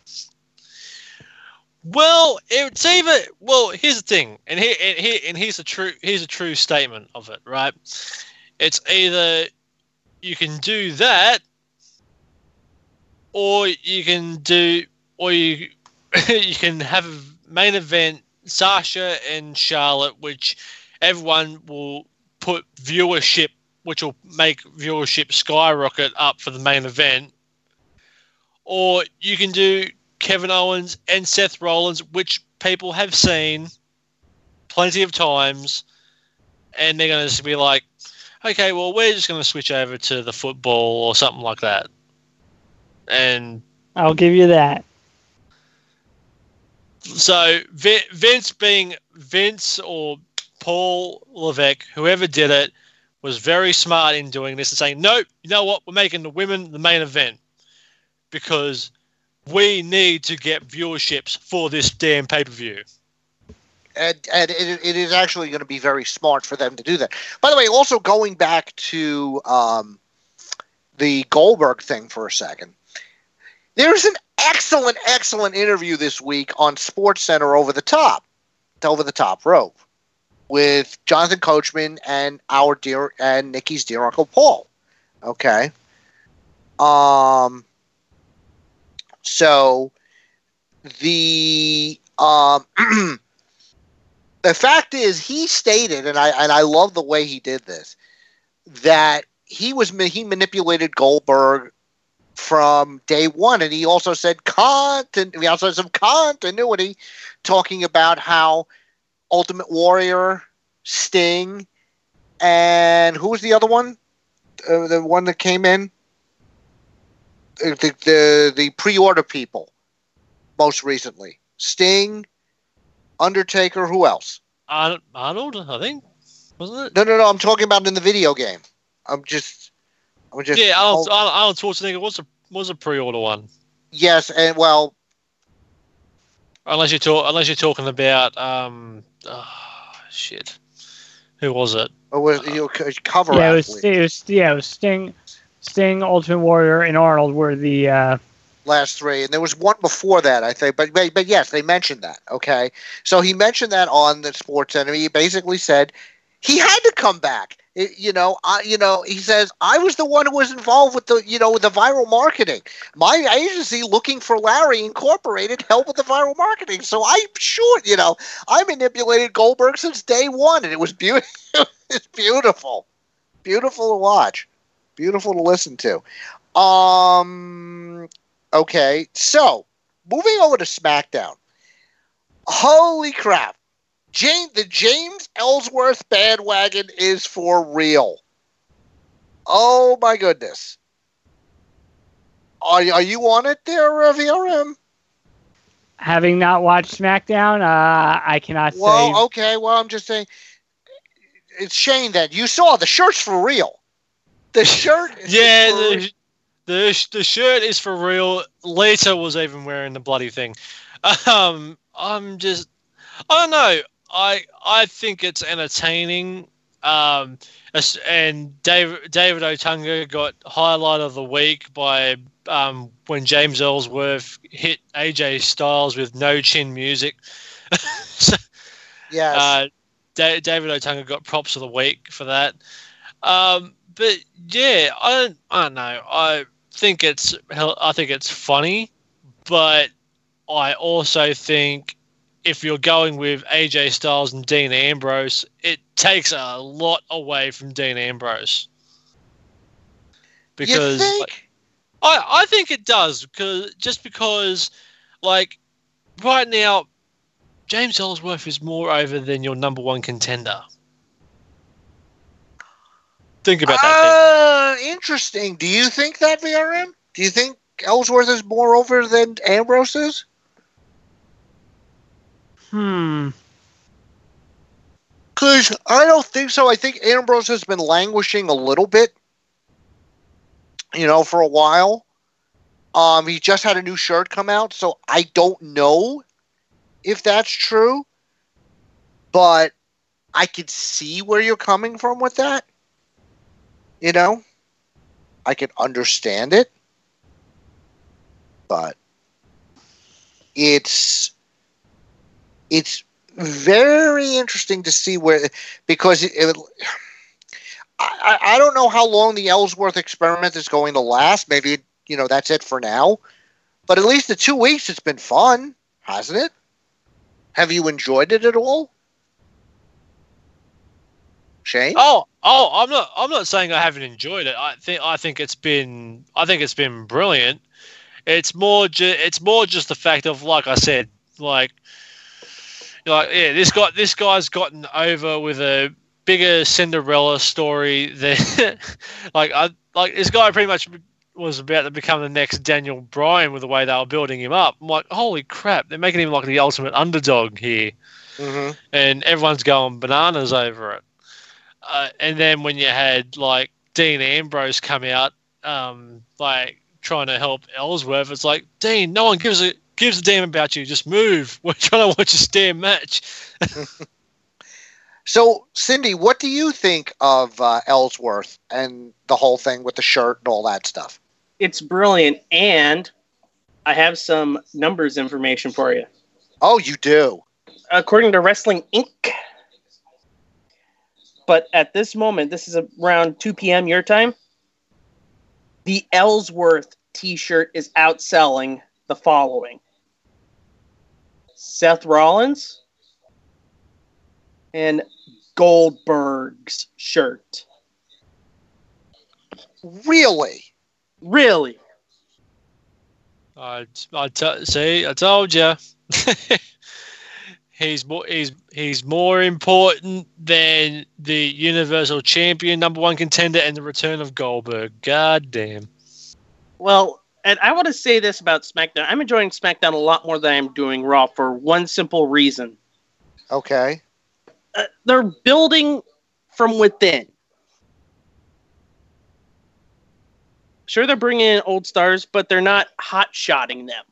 S6: Well, it's either well. Here's the thing, and here and here and here's a true here's a true statement of it, right? It's either you can do that, or you can do, or you you can have a main event Sasha and Charlotte, which everyone will put viewership, which will make viewership skyrocket up for the main event, or you can do Kevin Owens and Seth Rollins, which people have seen plenty of times, and they're going to be like, okay, well, we're just going to switch over to the football or something like that. And
S3: I'll give you that.
S6: So Vince being Vince or Paul Levesque, whoever did it, was very smart in doing this and saying, no, you know what, we're making the women the main event because we need to get viewerships for this damn pay-per-view.
S2: And, and it, it is actually going to be very smart for them to do that. By the way, also going back to um, the Goldberg thing for a second, there's an excellent, excellent interview this week on SportsCenter Over the Top, Over the Top Rope, with Jonathan Coachman and our dear and Nikki's dear Uncle Paul. Okay. Um. So the um the fact is, he stated, and I and I love the way he did this, that he was he manipulated Goldberg from day one, and he also said content. He also had some continuity, talking about how Ultimate Warrior, Sting, and who was the other one? Uh, the one that came in. The, the the pre-order people, most recently, Sting, Undertaker, who else?
S6: Arnold, I think, wasn't it?
S2: No, no, no. I'm talking about in the video game. I'm just, I'm just.
S6: Yeah, Arnold, Arnold, Arnold Schwarzenegger was a was a pre-order one.
S2: Yes, and well,
S6: unless you talk, unless you're talking about um, oh, shit, who was it?
S2: it was you know, cover.
S3: Yeah, it was,
S2: athlete.
S3: it was yeah, it was Sting. Sting, Ultimate Warrior, and Arnold were the uh...
S2: last three, and there was one before that, I think. But, but but yes, they mentioned that. Okay, so he mentioned that on the SportsCenter. He basically said he had to come back. It, you know, I you know he says I was the one who was involved with the you know with the viral marketing. My agency, Looking for Larry Incorporated, helped with the viral marketing. So I'm sure you know I manipulated Goldberg since day one, and it was beautiful. It's beautiful, beautiful to watch. Beautiful to listen to. Um, okay, so moving over to SmackDown. Holy crap. James, the James Ellsworth bandwagon is for real. Oh my goodness. Are, are you on it there, uh, V R M?
S3: Having not watched SmackDown, uh, I cannot
S2: well,
S3: say.
S2: okay, well, I'm just saying. it's Shane. Then you saw the shirt's for real. The shirt. Is
S6: Yeah,
S2: for
S6: the, the the shirt is for real. Lita was even wearing the bloody thing. Um, I'm just, I don't know. I I think it's entertaining. Um, as- and Dave, David Otunga got highlight of the week by um, when James Ellsworth hit A J Styles with no chin music. so,
S2: Yes.
S6: uh, Da- David Otunga got props of the week for that. Um, but yeah, I don't, I don't know. I think it's hell- I think it's funny, but I also think if you're going with A J Styles and Dean Ambrose, it takes a lot away from Dean Ambrose. Because
S2: you think?
S6: like, I I think it does because just because like right now James Ellsworth is more over than your number one contender. Think about that.
S2: Uh, interesting. Do you think that, V R M? Do you think Ellsworth is more over than Ambrose is?
S3: Hmm.
S2: Because I don't think so. I think Ambrose has been languishing a little bit, you know, for a while. Um, he just had a new shirt come out, so I don't know if that's true. But I could see where you're coming from with that. You know? I can understand it. But it's it's very interesting to see where, because it, it I, I don't know how long the Ellsworth experiment is going to last. Maybe, you know, that's it for now. But at least the two weeks, it's been fun, hasn't it? Have you enjoyed it at all, Shane?
S6: Oh, oh, I'm not. I'm not saying I haven't enjoyed it. I think. I think it's been. I think it's been brilliant. It's more. Ju- it's more just the fact of, like I said, like, like yeah, this guy. This guy's gotten over with a bigger Cinderella story than, like, I like this guy pretty much was about to become the next Daniel Bryan with the way they were building him up. I'm like, holy crap, they're making him like the ultimate underdog here,
S2: Mm-hmm.
S6: and everyone's going bananas over it. Uh, and then when you had like Dean Ambrose come out, um, like trying to help Ellsworth, it's like, Dean, no one gives a gives a damn about you. Just move. We're trying to watch this damn match.
S2: So, Cindy, what do you think of uh, Ellsworth and the whole thing with the shirt and all that stuff?
S4: It's brilliant, and I have some numbers information for you.
S2: Oh, you do?
S4: According to Wrestling Incorporated, but at this moment, this is around two p.m. your time, the Ellsworth t-shirt is outselling the following: Seth Rollins and Goldberg's shirt.
S2: Really?
S4: Really?
S6: I, I t- see. I told you. He's more. He's he's more important than the Universal Champion, number one contender, and the return of Goldberg. God damn.
S4: Well, and I want to say this about SmackDown. I'm enjoying SmackDown a lot more than I'm doing Raw for one simple reason.
S2: Okay.
S4: Uh, they're building from within. Sure, they're bringing in old stars, but they're not hot-shotting them.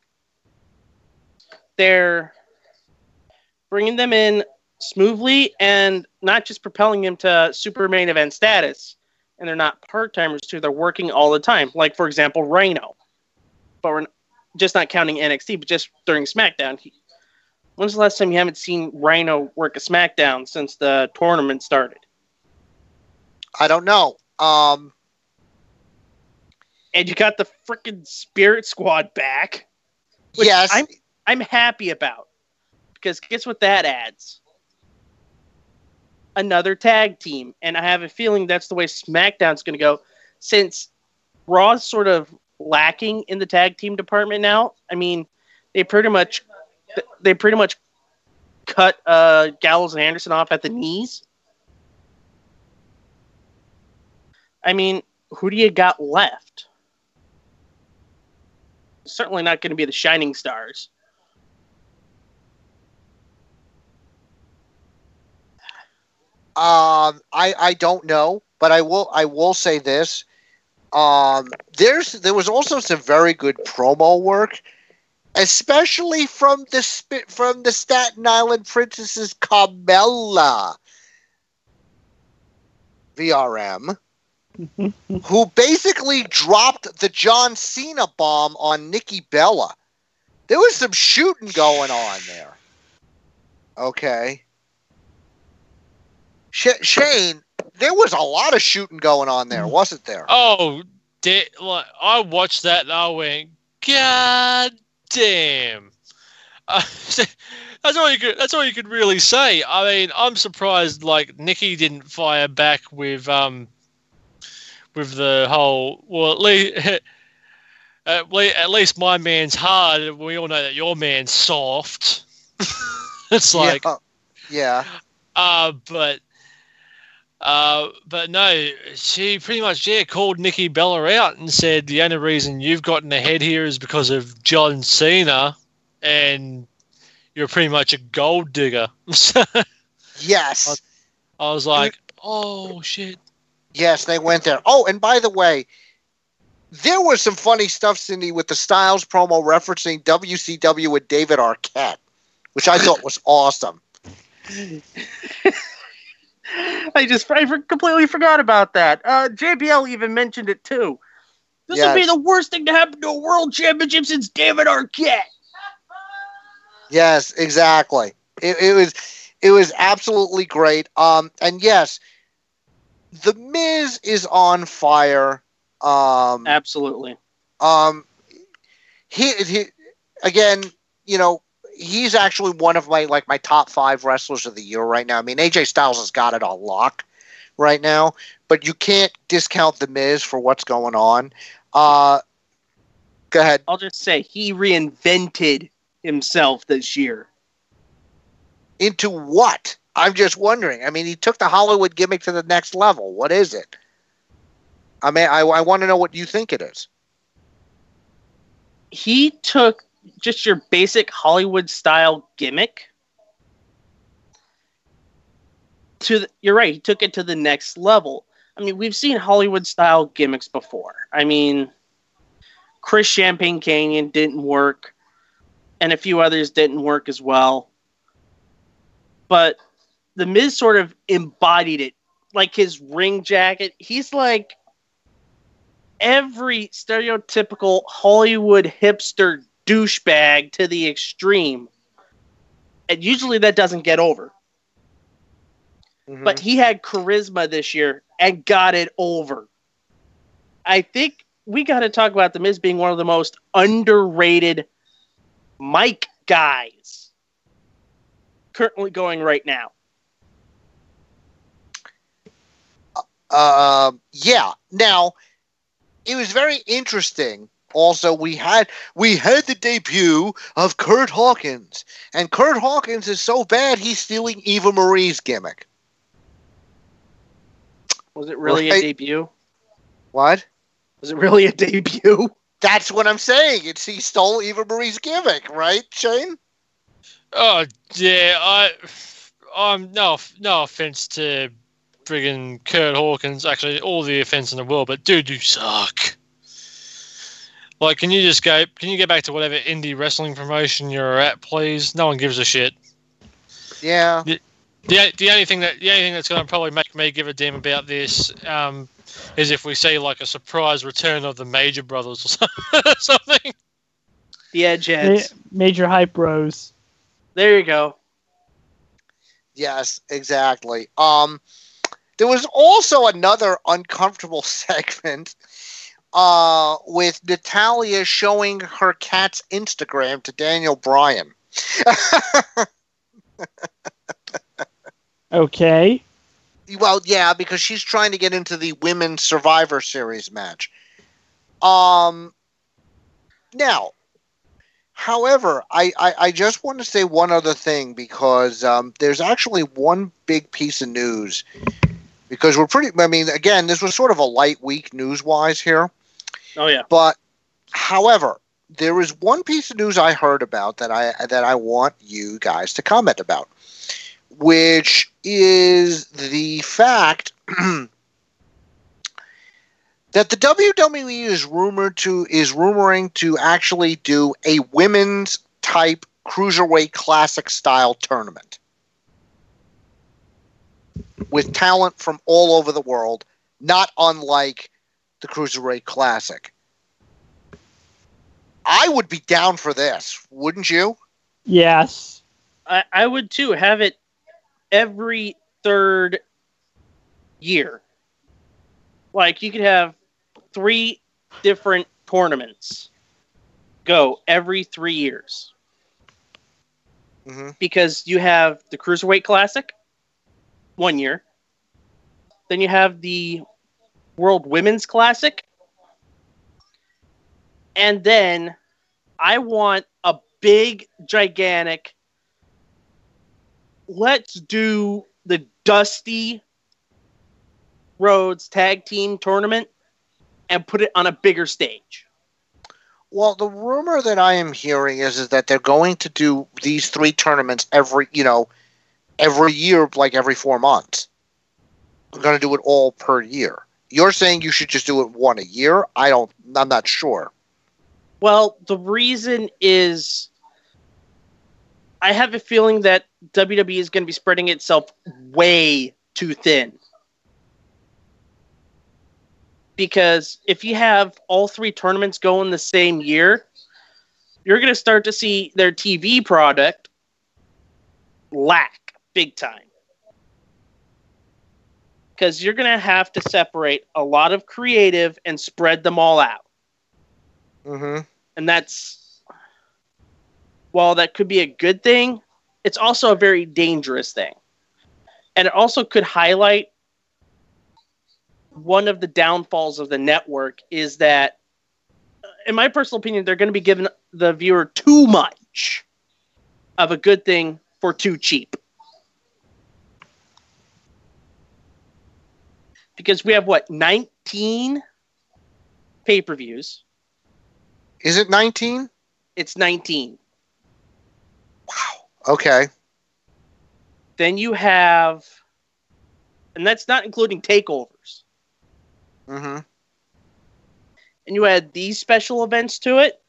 S4: They're bringing them in smoothly and not just propelling them to super main event status. And they're not part-timers, too. They're working all the time. Like, for example, Rhino. But we're just not counting N X T, but just during SmackDown. He, when's the last time you haven't seen Rhino work a SmackDown since the tournament started?
S2: I don't know. Um,
S4: And you got the freaking Spirit Squad back. Which
S2: yes.
S4: I'm, I'm happy about. Because guess what that adds? Another tag team. And I have a feeling that's the way SmackDown's going to go. Since Raw's sort of lacking in the tag team department now. I mean, they pretty much they pretty much cut uh, Gallows and Anderson off at the knees. I mean, who do you got left? Certainly not going to be the Shining Stars.
S2: Um, I I don't know, but I will I will say this. Um, there's there was also some very good promo work, especially from the sp- from the Staten Island Princesses Carmella, V R M, who basically dropped the John Cena bomb on Nikki Bella. There was some shooting going on there. Okay. Sh- Shane, there was a lot of shooting going on there, wasn't there?
S6: Oh, da- like, I watched that and I went, God damn. Uh, that's all you could. That's all you could really say. I mean, I'm surprised. Like Nikki didn't fire back with um with the whole. Well, at least at least, at least my man's hard. We all know that your man's soft. It's like,
S2: yeah. yeah.
S6: Uh, but. Uh, but no, she pretty much yeah called Nikki Bella out and said the only reason you've gotten ahead here is because of John Cena, and you're pretty much a gold digger.
S2: Yes.
S6: I, I was like, oh shit.
S2: Yes, they went there. Oh, and by the way, there was some funny stuff, Cindy, with the Styles promo referencing W C W with David Arquette, which I thought was awesome.
S4: I just I for, completely forgot about that. Uh, J B L even mentioned it too. This
S2: yes.
S4: would be the worst thing to happen to a world championship since David Arquette.
S2: Yes, exactly. It, it was it was absolutely great. Um, and yes, The Miz is on fire. Um,
S4: absolutely.
S2: Um, he he again, you know. He's actually one of my like my top five wrestlers of the year right now. I mean, A J Styles has got it on lock right now, but you can't discount The Miz for what's going on. Uh, go ahead.
S4: I'll just say he reinvented himself this year.
S2: Into what? I'm just wondering. I mean, he took the Hollywood gimmick to the next level. What is it? I mean, I, I want to know what you think it is.
S4: He took just your basic Hollywood style gimmick to the, you're right, he took it to the next level. I mean, we've seen Hollywood style gimmicks before. I mean, Chris Champagne Canyon didn't work, and a few others didn't work as well. But The Miz sort of embodied it. Like his ring jacket, he's like every stereotypical Hollywood hipster douchebag to the extreme. And usually that doesn't get over. Mm-hmm. But he had charisma this year and got it over. I think we got to talk about The Miz being one of the most underrated mic guys currently going right now.
S2: Uh, yeah. Now, it was very interesting. Also, we had we had the debut of Kurt Hawkins, and Kurt Hawkins is so bad he's stealing Eva Marie's gimmick.
S4: Was it really right? a debut?
S2: What?
S4: Was it really a debut?
S2: That's what I'm saying. It's he stole Eva Marie's gimmick, right, Shane?
S6: Oh yeah, I I'm no no offense to friggin' Kurt Hawkins. Actually, all the offense in the world, but dude, you suck. Like, can you just go? Can you get back to whatever indie wrestling promotion you're at, please? No one gives a shit.
S2: Yeah.
S6: The, the, the only thing that the only thing that's going to probably make me give a damn about this um, is if we see like a surprise return of the Major Brothers or something.
S4: The Edgeheads.
S3: Ma- major Hype Bros.
S4: There you go.
S2: Yes, exactly. Um, there was also another uncomfortable segment. Uh, with Natalya showing her cat's Instagram to Daniel Bryan.
S3: Okay.
S2: Well, yeah, because she's trying to get into the Women's Survivor Series match. Um, now, however, I, I, I just want to say one other thing because um, there's actually one big piece of news. Because we're pretty, I mean, again, this was sort of a light week news-wise here.
S4: Oh, yeah.
S2: But, however, there is one piece of news I heard about that I that I want you guys to comment about. which is the fact that the W W E is rumored to is rumoring to actually do a women's type cruiserweight classic style tournament with talent from all over the world, not unlike the Cruiserweight Classic. I would be down for this, wouldn't you?
S3: Yes.
S4: I, I would too. Have it every third year. Like, you could have three different tournaments go every three years.
S2: Mm-hmm.
S4: Because you have the Cruiserweight Classic one year. Then you have the World Women's Classic. And then I want a big, gigantic, let's do the Dusty Rhodes Tag Team Tournament and put it on a bigger stage.
S2: Well, the rumor that I am hearing is, is that they're going to do these three tournaments every, you know, every year, like every four months. They're going to do it all per year. You're saying you should just do it one a year? I don't, I'm not sure.
S4: Well, the reason is I have a feeling that W W E is going to be spreading itself way too thin. Because if you have all three tournaments going the same year, you're going to start to see their T V product lack big time. Because you're going to have to separate a lot of creative and spread them all out.
S2: Mm-hmm.
S4: And that's, while that could be a good thing, it's also a very dangerous thing. And it also could highlight one of the downfalls of the network is that, in my personal opinion, they're going to be giving the viewer too much of a good thing for too cheap. Because we have, what, nineteen pay-per-views.
S2: Is it nineteen?
S4: It's nineteen.
S2: Wow. Okay.
S4: Then you have, and that's not including takeovers.
S2: Mm-hmm.
S4: And you add these special events to it.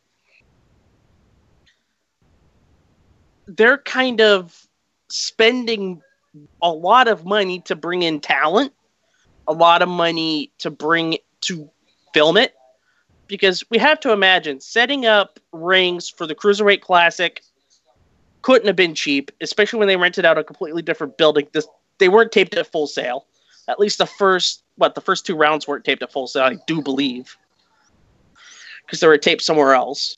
S4: They're kind of spending a lot of money to bring in talent, a lot of money to bring to film it. Because we have to imagine setting up rings for the Cruiserweight Classic couldn't have been cheap, especially when they rented out a completely different building. This, they weren't taped at Full Sail. At least the first, what, the first two rounds weren't taped at Full Sail, I do believe. Because they were taped somewhere else.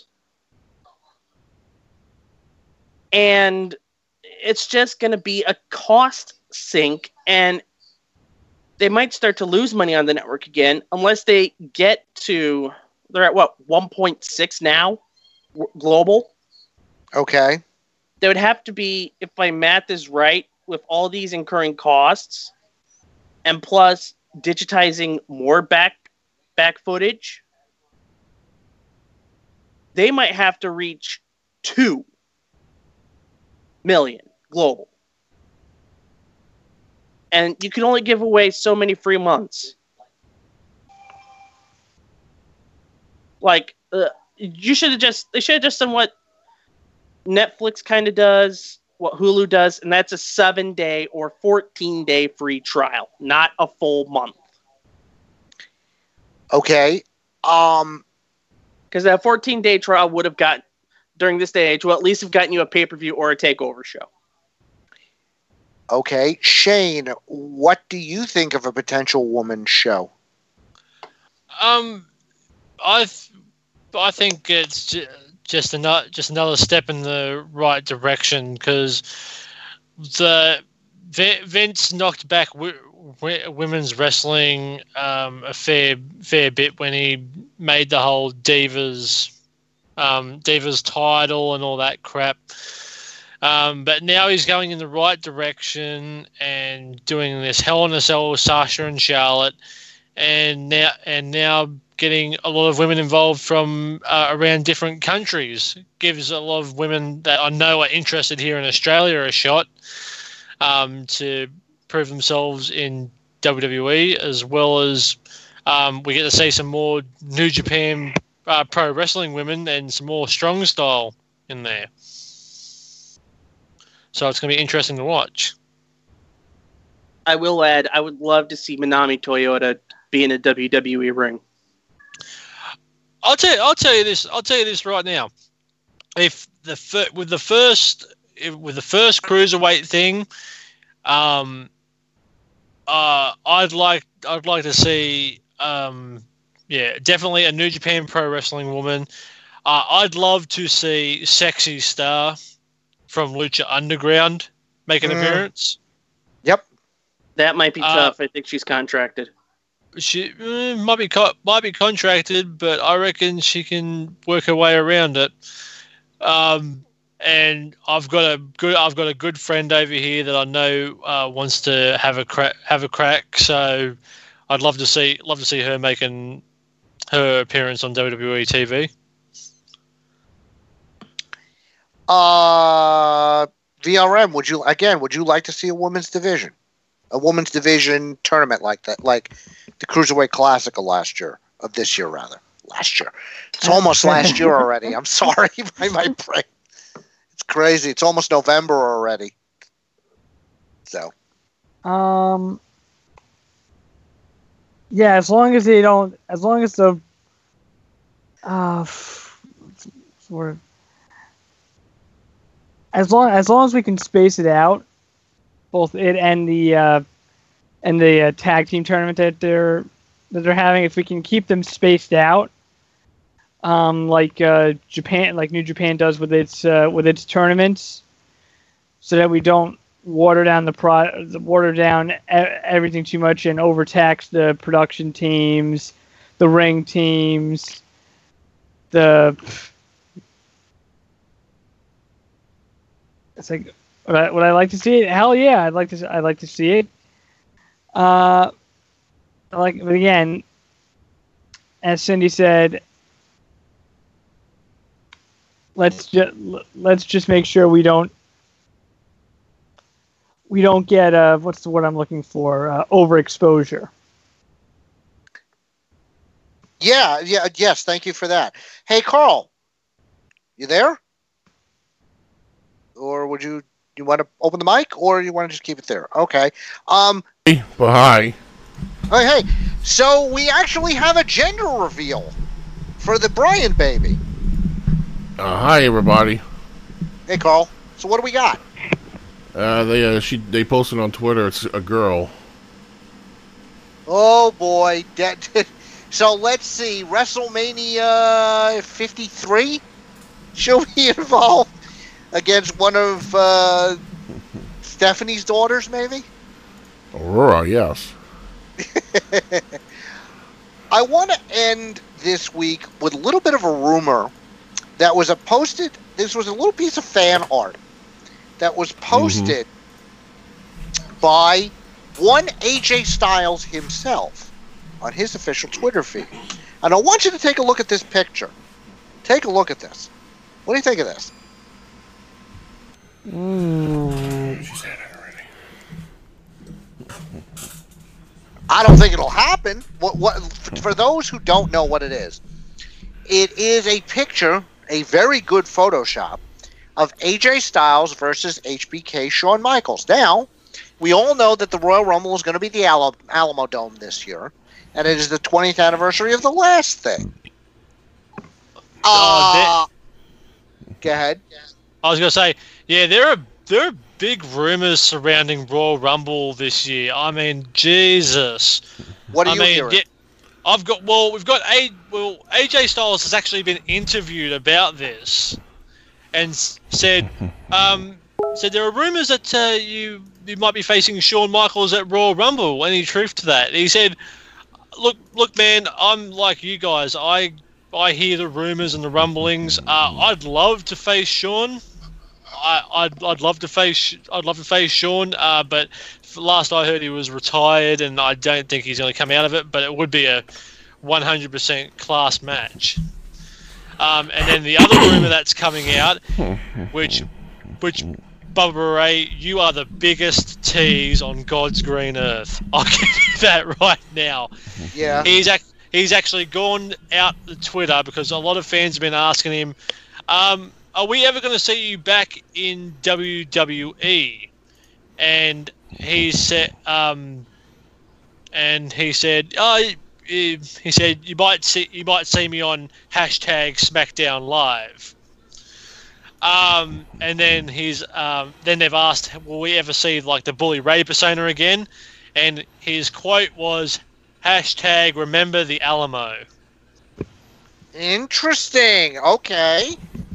S4: And it's just going to be a cost sink, and they might start to lose money on the network again unless they get to, they're at what, one point six now? W- global?
S2: Okay.
S4: They would have to be, if my math is right, with all these incurring costs, and plus digitizing more back back footage, they might have to reach two million global. And you can only give away so many free months. Like, uh, you should have just, they should have just done what Netflix kind of does, what Hulu does, and that's a seven-day or fourteen-day free trial, not a full month.
S2: Okay. Um,
S4: Because that fourteen-day trial would have got, during this day and age, will at least have gotten you a pay-per-view or a takeover show.
S2: Okay. Shane, what do you think of a potential woman's show?
S6: Um, I, th- I think it's ju- just another just another step in the right direction, because the v- Vince knocked back w- w- women's wrestling um, a fair fair bit when he made the whole Divas um, Divas title and all that crap. Um, but now he's going in the right direction and doing this Hell in a Cell with Sasha and Charlotte, and now and now getting a lot of women involved from uh, around different countries. Gives a lot of women that I know are interested here in Australia a shot. um, to prove themselves in W W E, as well as um, we get to see some more New Japan uh, Pro Wrestling women and some more strong style in there. So it's going to be interesting to watch.
S4: I will add, I would love to see Manami Toyota be in a W W E ring.
S6: I'll tell you, I'll tell you this. I'll tell you this right now. If the fir- with the first if, with the first cruiserweight thing, um, uh, I'd like I'd like to see, um, yeah, definitely a New Japan Pro Wrestling woman. Uh, I'd love to see Sexy Star from Lucha Underground make an mm. appearance.
S2: Yep,
S4: that might be
S6: uh,
S4: tough. I think she's contracted.
S6: She uh, might be co- might be contracted, but I reckon she can work her way around it. Um, and I've got a good I've got a good friend over here that I know uh, wants to have a crack have a crack. So I'd love to see love to see her making her appearance on W W E T V.
S2: Uh, V R M, would you again? Would you like to see a women's division, a women's division tournament like that, like the Cruiserweight Classic of last year, of this year rather, last year? It's almost last year already. I'm sorry, my my brain. It's crazy. It's almost November already. So,
S3: um, yeah. As long as they don't, as long as the, uh, sort of. As long as long as we can space it out, both it and the uh, and the uh, tag team tournament that they're that they're having, if we can keep them spaced out, um, like uh, Japan, like New Japan does with its uh, with its tournaments, so that we don't water down the pro water down e- everything too much and overtax the production teams, the ring teams, the. It's like, would I, would I like to see it? Hell yeah, I'd like to. I'd like to see it. Uh, like, but again, as Cindy said, let's just let's just make sure we don't we don't get uh what's the word I'm looking for? Uh, overexposure.
S2: Yeah, yeah, yes. Thank you for that. Hey, Carl, you there? Or would you you want to open the mic, or you want to just keep it there? Okay. Um.
S7: Hey, well, hi.
S2: Hey, hey. So we actually have a gender reveal for the Bryan baby.
S7: Uh, hi, everybody.
S2: Hey, Carl. So what do we got?
S7: Uh, they uh, she they posted on Twitter. It's a girl.
S2: Oh boy. That, so let's see. WrestleMania fifty-three. She'll be involved. Against one of uh, Stephanie's daughters, maybe?
S7: Aurora, yes.
S2: I want to end this week with a little bit of a rumor that was a posted. This was a little piece of fan art that was posted mm-hmm. by one A J Styles himself on his official Twitter feed. And I want you to take a look at this picture. Take a look at this. What do you think of this?
S3: Mm.
S7: She said it already.
S2: I don't think it'll happen. What? What? For those who don't know what it is, it is a picture, a very good Photoshop of A J Styles versus H B K Shawn Michaels. Now, we all know that the Royal Rumble is going to be the Al- Alamo Dome this year, and it is the twentieth anniversary of the last thing. Uh, go ahead.
S6: I was going to say, yeah, there are there are big rumors surrounding Royal Rumble this year. I mean, Jesus.
S2: What are
S6: I
S2: you
S6: mean,
S2: hearing?
S6: Yeah, I've got well, we've got a well, A J Styles has actually been interviewed about this, and said, um, said there are rumors that uh, you you might be facing Shawn Michaels at Royal Rumble. Any truth to that? He said, look, look, man, I'm like you guys. I I hear the rumors and the rumblings. Uh, I'd love to face Shawn. I, I'd I'd love to face I'd love to face Shawn, uh, but last I heard he was retired, and I don't think he's going to come out of it. But it would be a one hundred percent class match. Um, and then the other rumor that's coming out, which which Bubba Ray, you are the biggest tease on God's green earth. I'll give you that right now.
S2: Yeah.
S6: He's ac- he's actually gone out to Twitter because a lot of fans have been asking him, um, are we ever going to see you back in W W E? And he said, um, and he said, oh, he, he said you might see you might see me on hashtag SmackDown Live. Um, and then he's um, then they've asked, will we ever see like the Bully Ray persona again? And his quote was hashtag Remember the Alamo.
S2: Interesting. Okay.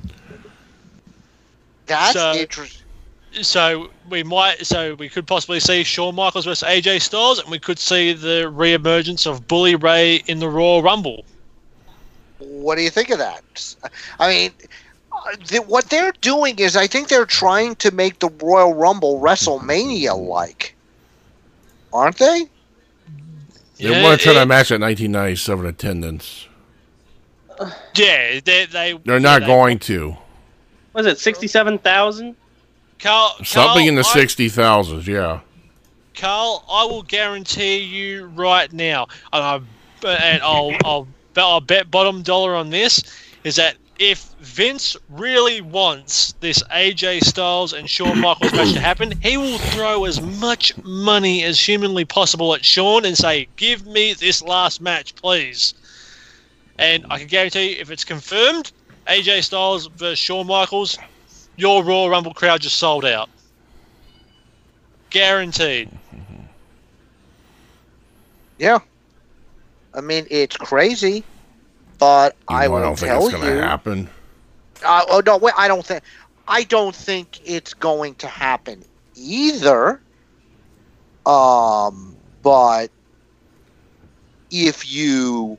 S2: That's
S6: So-
S2: interesting.
S6: So we might, so we could possibly see Shawn Michaels versus A J Styles, and we could see the re-emergence of Bully Ray in the Royal Rumble.
S2: What do you think of that? I mean, uh, th- what they're doing is, I think they're trying to make the Royal Rumble WrestleMania-like, aren't they?
S7: They
S6: Yeah,
S7: want to turn
S6: it-
S7: that match at nineteen ninety-seven attendance.
S6: Yeah, they they
S7: They're not
S6: they-
S7: going to.
S4: Was it sixty-seven thousand?
S6: Carl,
S7: Something
S6: Carl,
S7: in the
S6: I-
S7: sixty thousands, yeah.
S6: Carl, I will guarantee you right now, and, I, and I'll, I'll, bet, I'll bet bottom dollar on this, is that if Vince really wants this A J Styles and Shawn Michaels match to happen, he will throw as much money as humanly possible at Shawn and say, give me this last match, please. And I can guarantee you, if it's confirmed, A J Styles versus Shawn Michaels, your Royal Rumble crowd just sold out. Guaranteed.
S2: Yeah. I mean, it's crazy, but
S7: You
S2: I
S7: know,
S2: will
S7: I don't think
S2: tell
S7: it's going
S2: you.
S7: to happen.
S2: Uh, oh no, wait, I don't think. I don't think it's going to happen either. Um, but if you,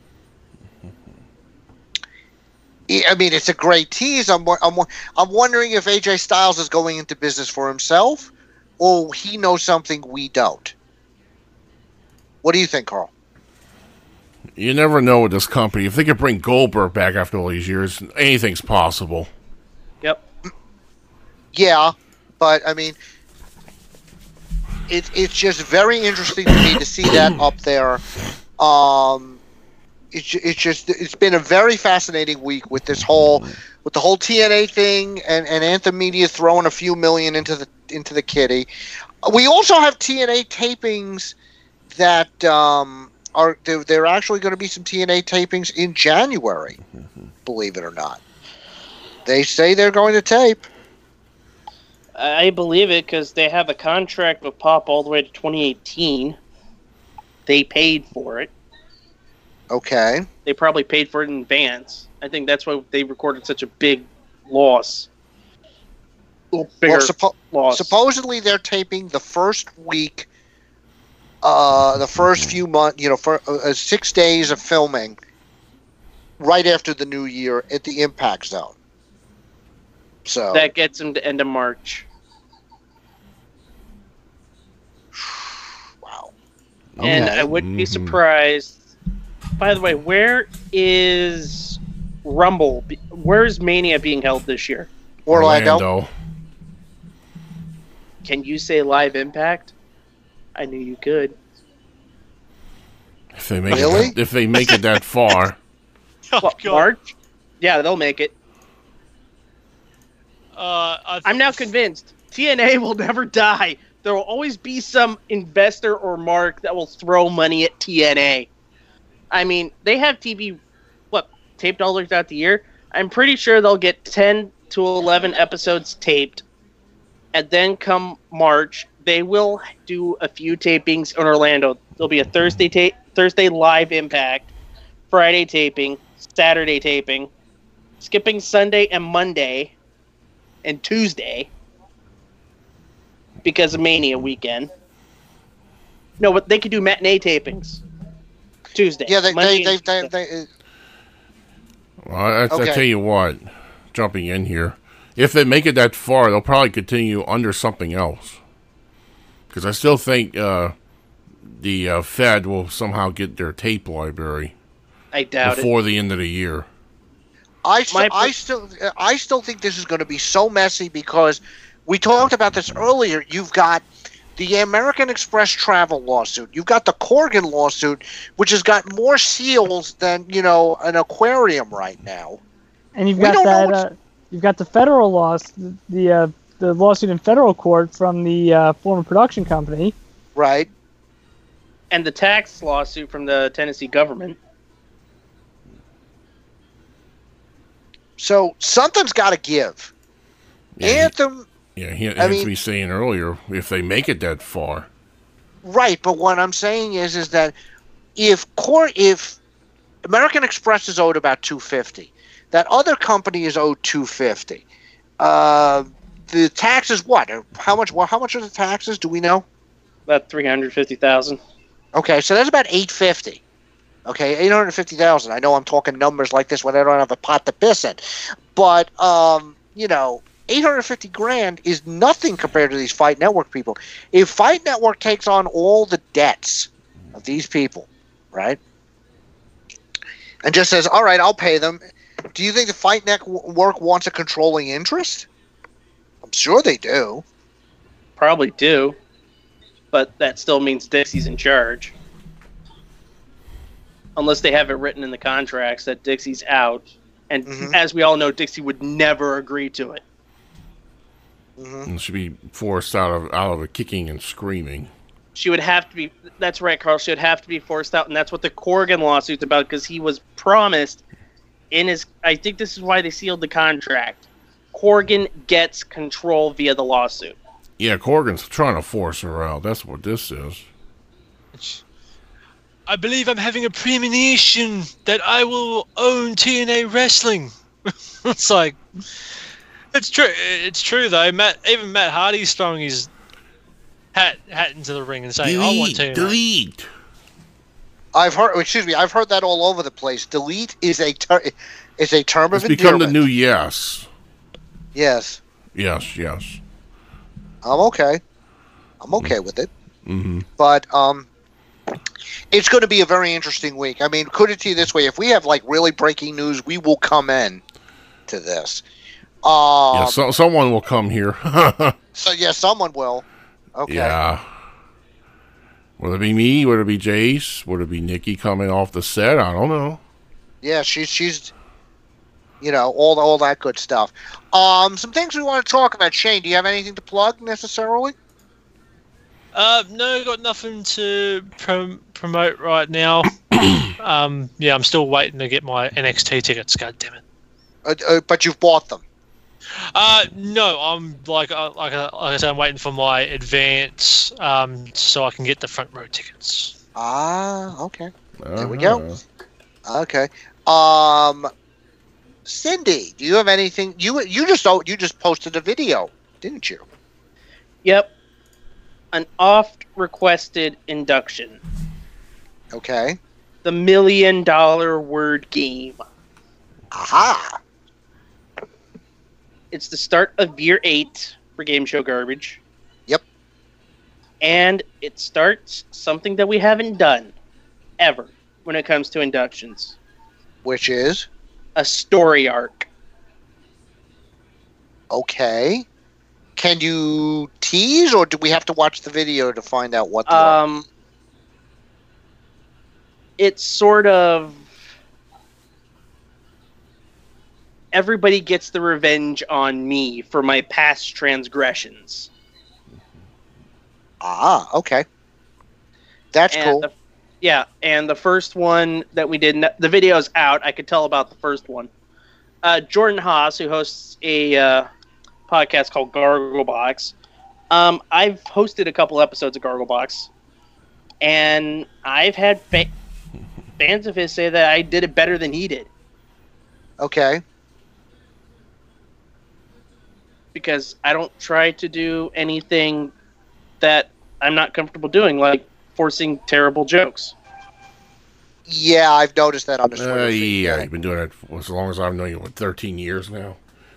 S2: I mean, it's a great tease. I'm, I'm, I'm wondering if A J Styles is going into business for himself, or he knows something we don't. What do you think, Carl?
S7: You never know with this company. If they could bring Goldberg back after all these years, anything's possible.
S4: Yep.
S2: Yeah, but I mean, it's it's just very interesting to me to see that up there. Um, it's ju- it's just it's been a very fascinating week with this whole with the whole T N A thing and and Anthem Media throwing a few million into the into the kitty. We also have T N A tapings that um, are there. There are actually going to be some T N A tapings in January. Believe it or not, they say they're going to tape.
S4: I believe it because they have a contract with Pop all the way to twenty eighteen. They paid for it.
S2: Okay.
S4: They probably paid for it in advance. I think that's why they recorded such a big loss. Well, bigger
S2: Well, suppo-
S4: loss.
S2: supposedly they're taping the first week, uh, the first few months, you know, for uh, six days of filming, right after the new year at the Impact Zone. So
S4: That gets them to end of March.
S2: wow.
S4: And
S2: Okay.
S4: I wouldn't be
S7: Mhm.
S4: surprised. By the way, where is Rumble? be- Where is Mania being held this year?
S2: Orlando.
S4: Can you say Live Impact? I knew you could.
S7: If they make
S2: Really?
S7: it, if they make it that far,
S6: Oh,
S4: What,
S6: God.
S4: March? Yeah, they'll make it.
S6: Uh, I
S4: I'm now convinced T N A will never die. There will always be some investor or mark that will throw money at T N A. I mean, they have T V, what, taped all throughout the year? I'm pretty sure they'll get ten to eleven episodes taped. And then come March, they will do a few tapings in Orlando. There'll be a Thursday tape, Thursday live Impact, Friday taping, Saturday taping, skipping Sunday and Monday, and Tuesday because of Mania weekend. No, but they could do matinee tapings. Tuesday.
S2: Yeah, they
S4: Monday
S2: they
S4: and
S2: they, they,
S4: Tuesday.
S2: they
S7: well, I, I
S2: Okay.
S7: tell you what, jumping in here, if they make it that far, they'll probably continue under something else. Because I still think uh, the uh, Fed will somehow get their tape library
S4: I doubt
S7: before the end of the year.
S2: I, st-
S4: My
S2: I
S4: per-
S2: still I still think this is going to be so messy because We talked about this earlier. You've got the American Express travel lawsuit. You've got the Corgan lawsuit, which has got more seals than, you know, an aquarium right now.
S3: And you've
S2: We
S3: got
S2: don't know
S3: that. Uh, you've got the federal loss, the uh, the lawsuit in federal court from the uh, former production company.
S2: Right.
S4: And the tax lawsuit from the Tennessee government.
S2: So something's got to give.
S7: Yeah,
S2: Anthem,
S7: he, yeah, he,
S2: I
S7: as
S2: mean-
S7: we saying earlier, if they make it that far,
S2: right? But what I'm saying is, is that if Cor, if American Express is owed about two fifty, that other company is owed two fifty. Uh, the taxes, what? How much? Well, how much are the taxes? Do we know?
S4: About three hundred fifty thousand.
S2: Okay, so that's about eight fifty. Okay, eight hundred fifty thousand. I know I'm talking numbers like this when I don't have a pot to piss in, but um, you know, eight hundred fifty grand is nothing compared to these Fight Network people. If Fight Network takes on all the debts of these people, right, and just says, "All right, I'll pay them," do you think the Fight Network wants a controlling interest? I'm sure they do.
S4: Probably do. But that still means Dixie's in charge. Unless they have it written in the contracts that Dixie's out. And
S2: Mhm.
S4: as we all know, Dixie would never agree to it.
S2: Mm-hmm.
S7: and should be forced out of out of it kicking and screaming.
S4: She would have to be... That's right, Carl. She would have to be forced out. And that's what the Corgan lawsuit's about, because he was promised in his... I think this is why they sealed the contract. Corgan gets control via the lawsuit.
S7: Yeah, Corgan's trying to force her out. That's what this is.
S6: I believe I'm having a premonition that I will own T N A Wrestling. It's like, it's true. It's true though. Matt, even Matt Hardy's throwing his hat hat into the ring and saying, "I want
S7: Delete,
S6: T N A."
S7: delete.
S2: I've heard. Excuse me. I've heard that all over the place. Delete is a ter- is a term
S7: It's
S2: of
S7: become
S2: endearment.
S7: the new yes.
S2: Yes,
S7: Yes, yes.
S2: I'm okay. I'm okay with it.
S7: Mm-hmm.
S2: But um, it's going to be a very interesting week. I mean, put it to you this way: if we have like really breaking news, we will come in to this. Um,
S7: yeah, so, someone will come here.
S2: so yeah, someone will. Okay.
S7: Yeah. Would it be me? Would it be Jace? Would it be Nikki coming off the set? I don't know.
S2: Yeah, she's she's, you know, all all that good stuff. Um, some things we want to talk about. Shane, do you have anything to plug necessarily?
S6: Uh, no, got nothing to prom- promote right now. um, yeah, I'm still waiting to get my N X T tickets. God damn it.
S2: Uh, uh, but you've bought them.
S6: Uh, no, I'm like, uh, like, uh, like I said, I'm waiting for my advance, um, so I can get the front row tickets.
S2: Ah, okay. There we
S7: Uh-huh.
S2: go. Okay. Um, Cindy, do you have anything? You you just oh, you just posted a video, didn't you?
S4: Yep. An oft-requested induction.
S2: Okay.
S4: The Million Dollar Word Game.
S2: Aha.
S4: It's the start of year eight for Game Show Garbage.
S2: Yep.
S4: And it starts something that we haven't done ever when it comes to inductions.
S2: Which is
S4: A story arc.
S2: okay. Can you tease, or do we have to watch the video to find out what? The
S4: Um, it's sort of... Everybody gets the revenge on me for my past transgressions.
S2: ah, okay. That's
S4: And
S2: cool.
S4: the- yeah, and the first one that we did, the video's out. I could tell about the first one. Uh, Jordan Haas, who hosts a uh, podcast called Garglebox. Um, I've hosted a couple episodes of Garglebox, and I've had fa- fans of his say that I did it better than he did.
S2: Okay.
S4: Because I don't try to do anything that I'm not comfortable doing, like forcing terrible jokes.
S2: Yeah, I've noticed that on the Twitter
S7: Uh,
S2: feed.
S7: yeah, you've been doing it for as long as I've known you, what, thirteen years now?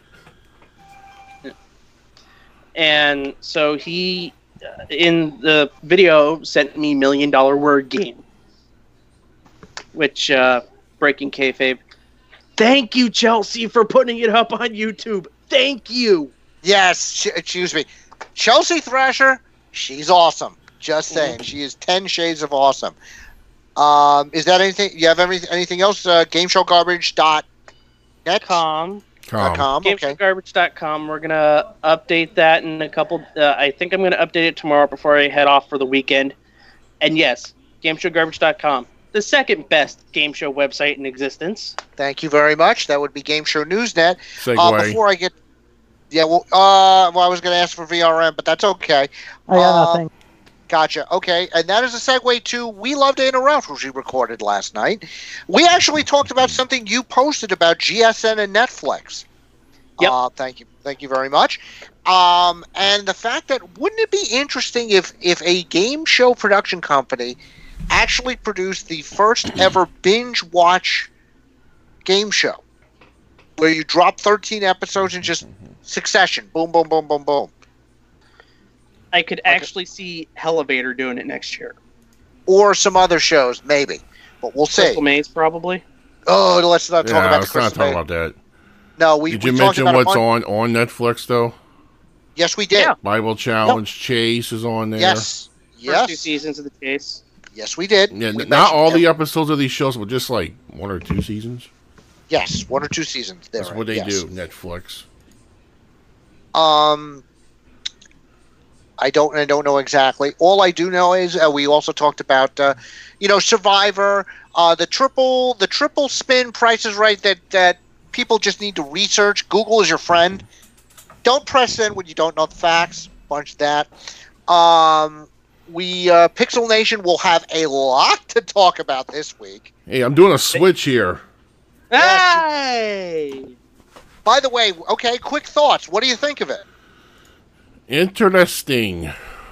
S4: And so he, uh, in the video, sent me Million Dollar Word Game. Which, uh, breaking kayfabe. Thank you, Chelsea, for putting it up on YouTube. Thank you.
S2: Yes, sh- excuse me. Chelsea Thrasher, she's awesome. Just saying. She is ten shades of awesome. Um, is that anything? You have anything, anything else? Uh, GameShowGarbage dot net?
S4: Com.
S7: Com.
S2: Com, okay.
S4: GameShowGarbage dot com. We're going to update that in a couple... Uh, I think I'm going to update it tomorrow before I head off for the weekend. And yes, GameShowGarbage dot com. The second best game show website in existence.
S2: Thank you very much. That would be Game Show Newsnet.
S7: Segue.
S2: Uh, before I get... Yeah, well, uh, well, I was going to ask for V R M, but that's okay.
S3: I got
S2: Uh,
S3: nothing.
S2: Gotcha. Okay, and that is a segue to We Love to Interrupt, which we recorded last night. We actually talked about something you posted about G S N and Netflix.
S4: Yep.
S2: Uh, thank you. Thank you very much. Um, and the fact that wouldn't it be interesting if, if a game show production company actually produced the first ever binge watch game show where you drop thirteen episodes in just succession. Boom, boom, boom, boom, boom.
S4: I could actually see Elevator doing it next year.
S2: Or some other shows, maybe. But we'll see.
S4: Crystal Maze, probably.
S2: Oh, let's not talk
S7: Yeah,
S2: about the
S7: let's not
S2: Crystal
S7: talk
S2: Maze.
S7: about that.
S2: No, we,
S7: Did
S2: we
S7: you
S2: talked
S7: mention
S2: about a
S7: what's
S2: bunch-
S7: on, on Netflix, though?
S2: Yes, we did.
S4: Yeah.
S7: Bible Challenge Chase is on there.
S2: Yes.
S4: First two
S2: Yes.
S4: seasons of the Chase.
S2: Yes, we did.
S7: Yeah,
S2: We
S7: n- not all
S2: mentioned
S7: the
S2: them.
S7: episodes of these shows, but just like one or two seasons.
S2: Yes, one or two seasons. There,
S7: That's what they
S2: yes.
S7: do, Netflix.
S2: Um, I don't. I don't know exactly. All I do know is uh, we also talked about, uh, you know, Survivor, uh, the triple, the triple spin Price is Right that that people just need to research. Google is your friend. Don't press in when you don't know the facts. Bunch of that. Um, we uh, Pixel Nation will have a lot to talk about this week.
S7: Hey, I'm doing a switch here.
S4: Hey!
S2: By the way, okay, quick thoughts. What do you think of it?
S7: Interesting.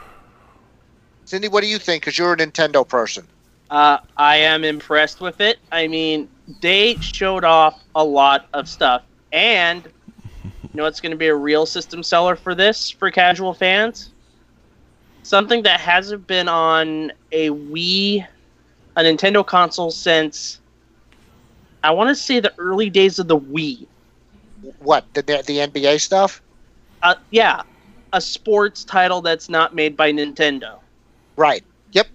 S2: Cindy, what do you think? Because you're a Nintendo person.
S4: Uh, I am impressed with it. I mean, they showed off a lot of stuff. And, you know what's going to be a real system seller for this, for casual fans? Something that hasn't been on a Wii, a Nintendo console since, I want to say the early days of the Wii.
S2: What, the the N B A stuff?
S4: Uh, yeah, a sports title that's not made by Nintendo.
S2: Right. Yep.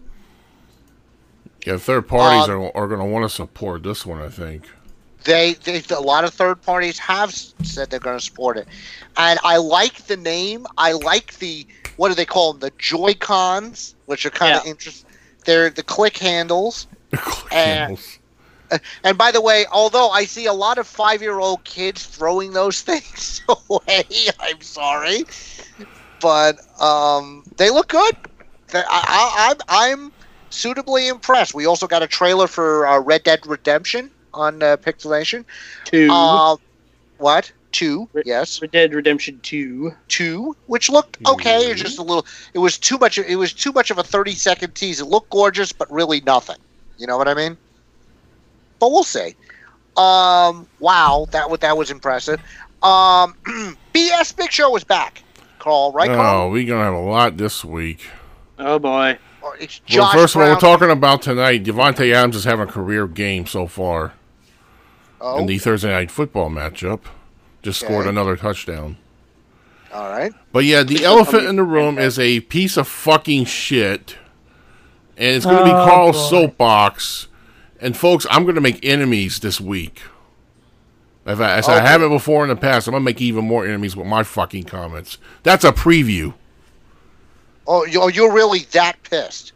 S7: Yeah, third parties
S2: Um,
S7: are, are going to want to support this one, I think.
S2: They, they, a lot of third parties have said they're going to support it, and I like the name. I like the what do they call them? The Joy-Cons, which are kind of
S4: Yeah.
S2: interesting. They're the click handles.
S7: Click
S2: And-
S7: handles.
S2: And by the way, although I see a lot of five-year-old kids throwing those things away, I'm sorry, but um, they look good. They- I, I, I'm, I'm suitably impressed. We also got a trailer for uh, Red Dead Redemption on uh, Pixelation.
S4: Two.
S2: Uh, what? Two?
S4: Re-
S2: Yes,
S4: Red Dead Redemption two.
S2: two, which looked okay. It was just a little. It was too much. It was too much of a thirty-second tease. It looked gorgeous, but really nothing. You know what I mean? But we'll see. Um, wow, that was that was impressive. Um, B S Big Show is back. Carl, right?
S7: Oh,
S2: Carl?
S7: we're going to have a lot this week.
S4: Oh boy.
S2: Or it's
S7: Well,
S2: Josh
S7: first of all, we're
S2: Brown.
S7: talking about tonight. Devontae Adams is having a career game so far
S2: Oh,
S7: in the Thursday night football matchup. Just scored
S2: Okay.
S7: another touchdown.
S2: all right.
S7: But yeah, the elephant in the room is a piece of fucking shit. And it's going to be
S3: Oh,
S7: Carl's
S3: boy.
S7: soapbox. And folks, I'm going to make enemies this week. If I, as I
S2: Okay.
S7: haven't before in the past, I'm going to make even more enemies with my fucking comments. That's a preview.
S2: Oh, you- oh, you're really that pissed?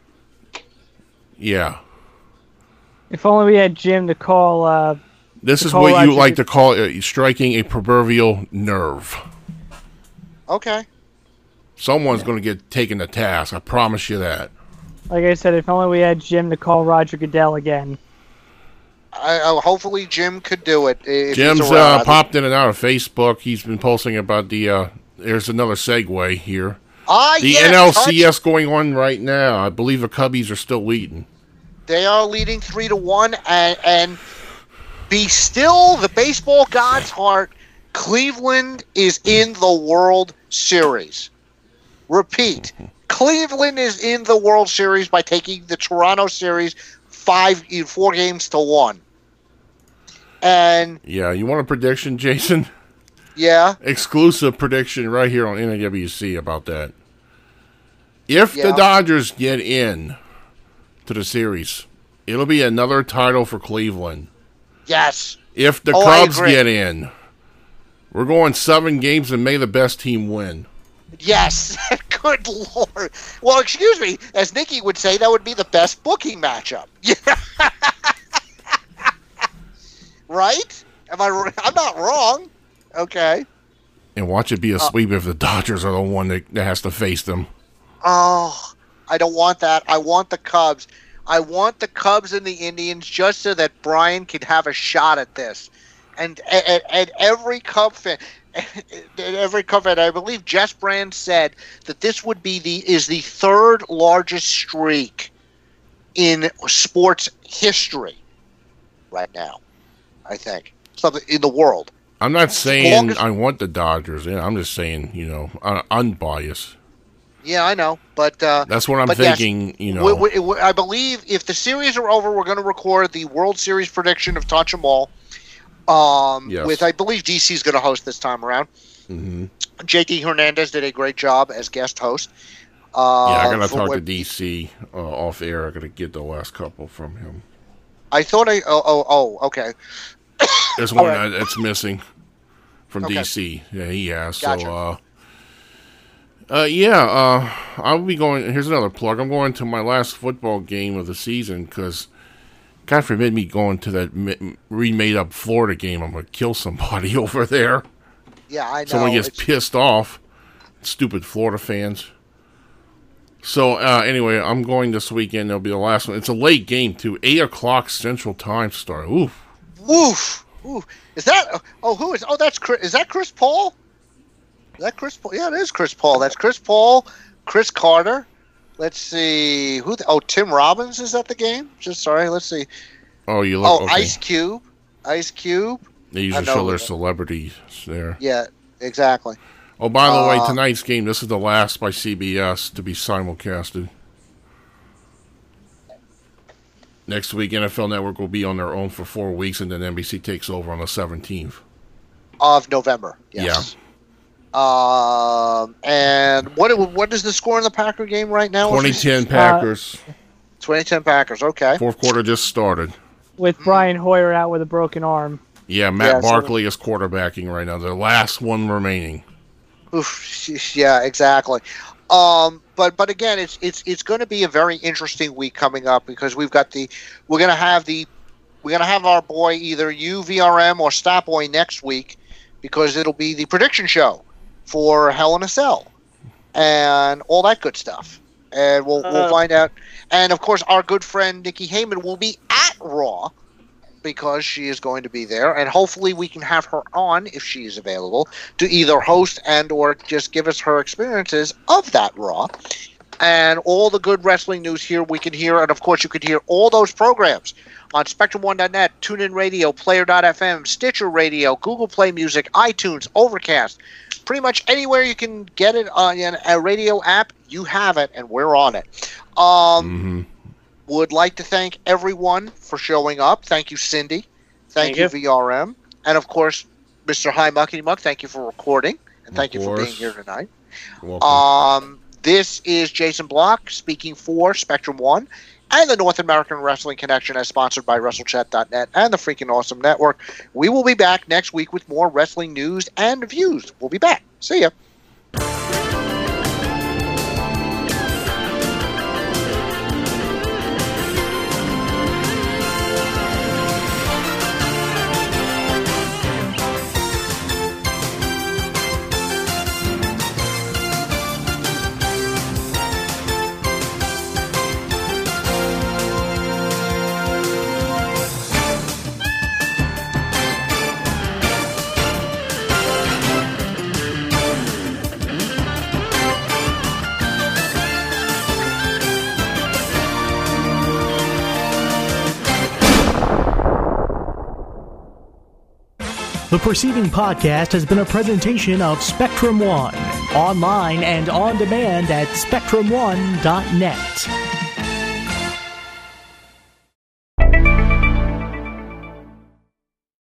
S7: Yeah.
S3: If only we had Jim to call. Uh,
S7: This
S3: To
S7: is
S3: call
S7: what you
S3: Roger-
S7: like to call uh, striking a proverbial nerve.
S2: Okay.
S7: Someone's going to get taken to task. I promise you that.
S3: like I said, if only we had Jim to call Roger Goodell again.
S2: I, I, hopefully Jim could do it. If
S7: Jim's
S2: he's around.
S7: uh, popped in and out of Facebook. He's been posting about the. Uh, there's another segue here.
S2: Ah,
S7: The
S2: yes,
S7: N L C
S2: touch-
S7: S going on right now. I believe the Cubbies are still leading.
S2: They are leading three to one, and and be still the baseball god's heart. Cleveland is in the World Series. Repeat, Cleveland is in the World Series by taking the Toronto series five, four games to one. And
S7: Yeah, you want a prediction, Jason?
S2: Yeah.
S7: Exclusive prediction right here on N A W C about that. If
S2: Yeah.
S7: the Dodgers get in to the series, it'll be another title for Cleveland.
S2: Yes.
S7: If the
S2: Oh, I
S7: Cubs
S2: agree.
S7: get in, we're going seven games and may the best team win.
S2: Yes. Good Lord. Well, excuse me. As Nikki would say, that would be the best booking matchup. Yeah. Right? Am I? r- I'm not wrong. Okay.
S7: And watch it be a sweep if the Dodgers are the one that, that has to face them.
S2: Oh, I don't want that. I want the Cubs. I want the Cubs and the Indians just so that Brian could have a shot at this. And and, and every Cub fan, every Cub fan, I believe Jess Brand said that this would be the is the third largest streak in sports history right now. I think something in the world.
S7: I'm not saying
S2: Longest-
S7: I want the Dodgers. Yeah, I'm just saying, you know, un- unbiased.
S2: Yeah, I know, but uh,
S7: That's what I'm
S2: but yes,
S7: thinking, you know.
S2: we, we, we- I believe if the series are over, we're going to record the World Series prediction of Touch 'em All. Um,
S7: Yes.
S2: with I believe D C's going to host this time around.
S7: hmm
S2: J T Hernandez did a great job as guest host. Uh,
S7: Yeah, I gotta
S2: for
S7: talk
S2: what-
S7: to D C uh, off air. I gotta get the last couple from him.
S2: I thought I. Oh, oh, oh okay.
S7: There's one
S2: right.
S7: that, that's missing from
S2: Okay.
S7: D C. Yeah, he has.
S2: Gotcha.
S7: So, uh, uh, yeah, uh, I'll be going. Here's another plug. I'm going to my last football game of the season because, God forbid me going to that mi- remade up Florida game. I'm gonna kill somebody over there.
S2: Yeah, I know.
S7: Someone gets
S2: It's-
S7: pissed off. Stupid Florida fans. So, uh, anyway, I'm going this weekend. It'll be the last one. It's a late game, too. eight o'clock Central Time start. Oof.
S2: Woof. Woof. Is that? Oh, who is? Oh, that's Chris. Is that Chris Paul? Is that Chris Paul? Yeah, it is Chris Paul. That's Chris Paul, Chris Carter. Let's see. Who? The, oh, Tim Robbins is at the game. Just sorry. Let's see.
S7: Oh, you look
S2: Oh,
S7: okay.
S2: Ice Cube. Ice Cube.
S7: They
S2: I
S7: usually
S2: know
S7: show their
S2: that.
S7: celebrities there.
S2: Yeah, exactly.
S7: Oh, by the way,
S2: Uh,
S7: tonight's game, this is the last by C B S to be simulcasted. Next week, N F L Network will be on their own for four weeks, and then N B C takes over on the seventeenth.
S2: Of November. Yes. Um, and what what is the score in the Packer game right now?
S7: twenty ten Packers.
S2: twenty ten Packers. Okay.
S7: Fourth quarter just started.
S3: With Brian Hoyer out with a broken arm.
S7: Yeah, Matt
S2: Yeah, so-
S7: Barkley is quarterbacking right now. The last one remaining.
S2: Oof, yeah, exactly. Um, but but again, it's it's it's going to be a very interesting week coming up because we've got the we're going to have the we're going to have our boy either you V R M or Statboy next week because it'll be the prediction show for Hell in a Cell and all that good stuff, and we'll we'll
S4: Uh.
S2: find out. And of course, our good friend Nikki Heyman will be at Raw because she is going to be there, and hopefully we can have her on if she is available to either host and or just give us her experiences of that Raw. And all the good wrestling news here we can hear, and of course you can hear all those programs on Spectrum One dot net, TuneIn Radio, Player dot f m, Stitcher Radio, Google Play Music, iTunes, Overcast. Pretty much anywhere you can get it on a radio app, you have it, and we're on it. Um,
S7: hmm
S2: Would like to thank everyone for showing up. Thank you, Cindy. Thank,
S4: Thank
S2: you,
S4: you.
S2: V R M. And of course, Mister Hi Muckety Muck, thank you for recording. And thank
S7: Of
S2: you for being
S7: course.
S2: here tonight.
S7: Welcome.
S2: Um, this is Jason Block speaking for Spectrum One and the North American Wrestling Connection as sponsored by WrestleChat dot net and the Freaking Awesome Network. We will be back next week with more wrestling news and views. We'll be back. See ya.
S1: The preceding podcast has been a presentation of Spectrum One, online and on demand at spectrum one dot net.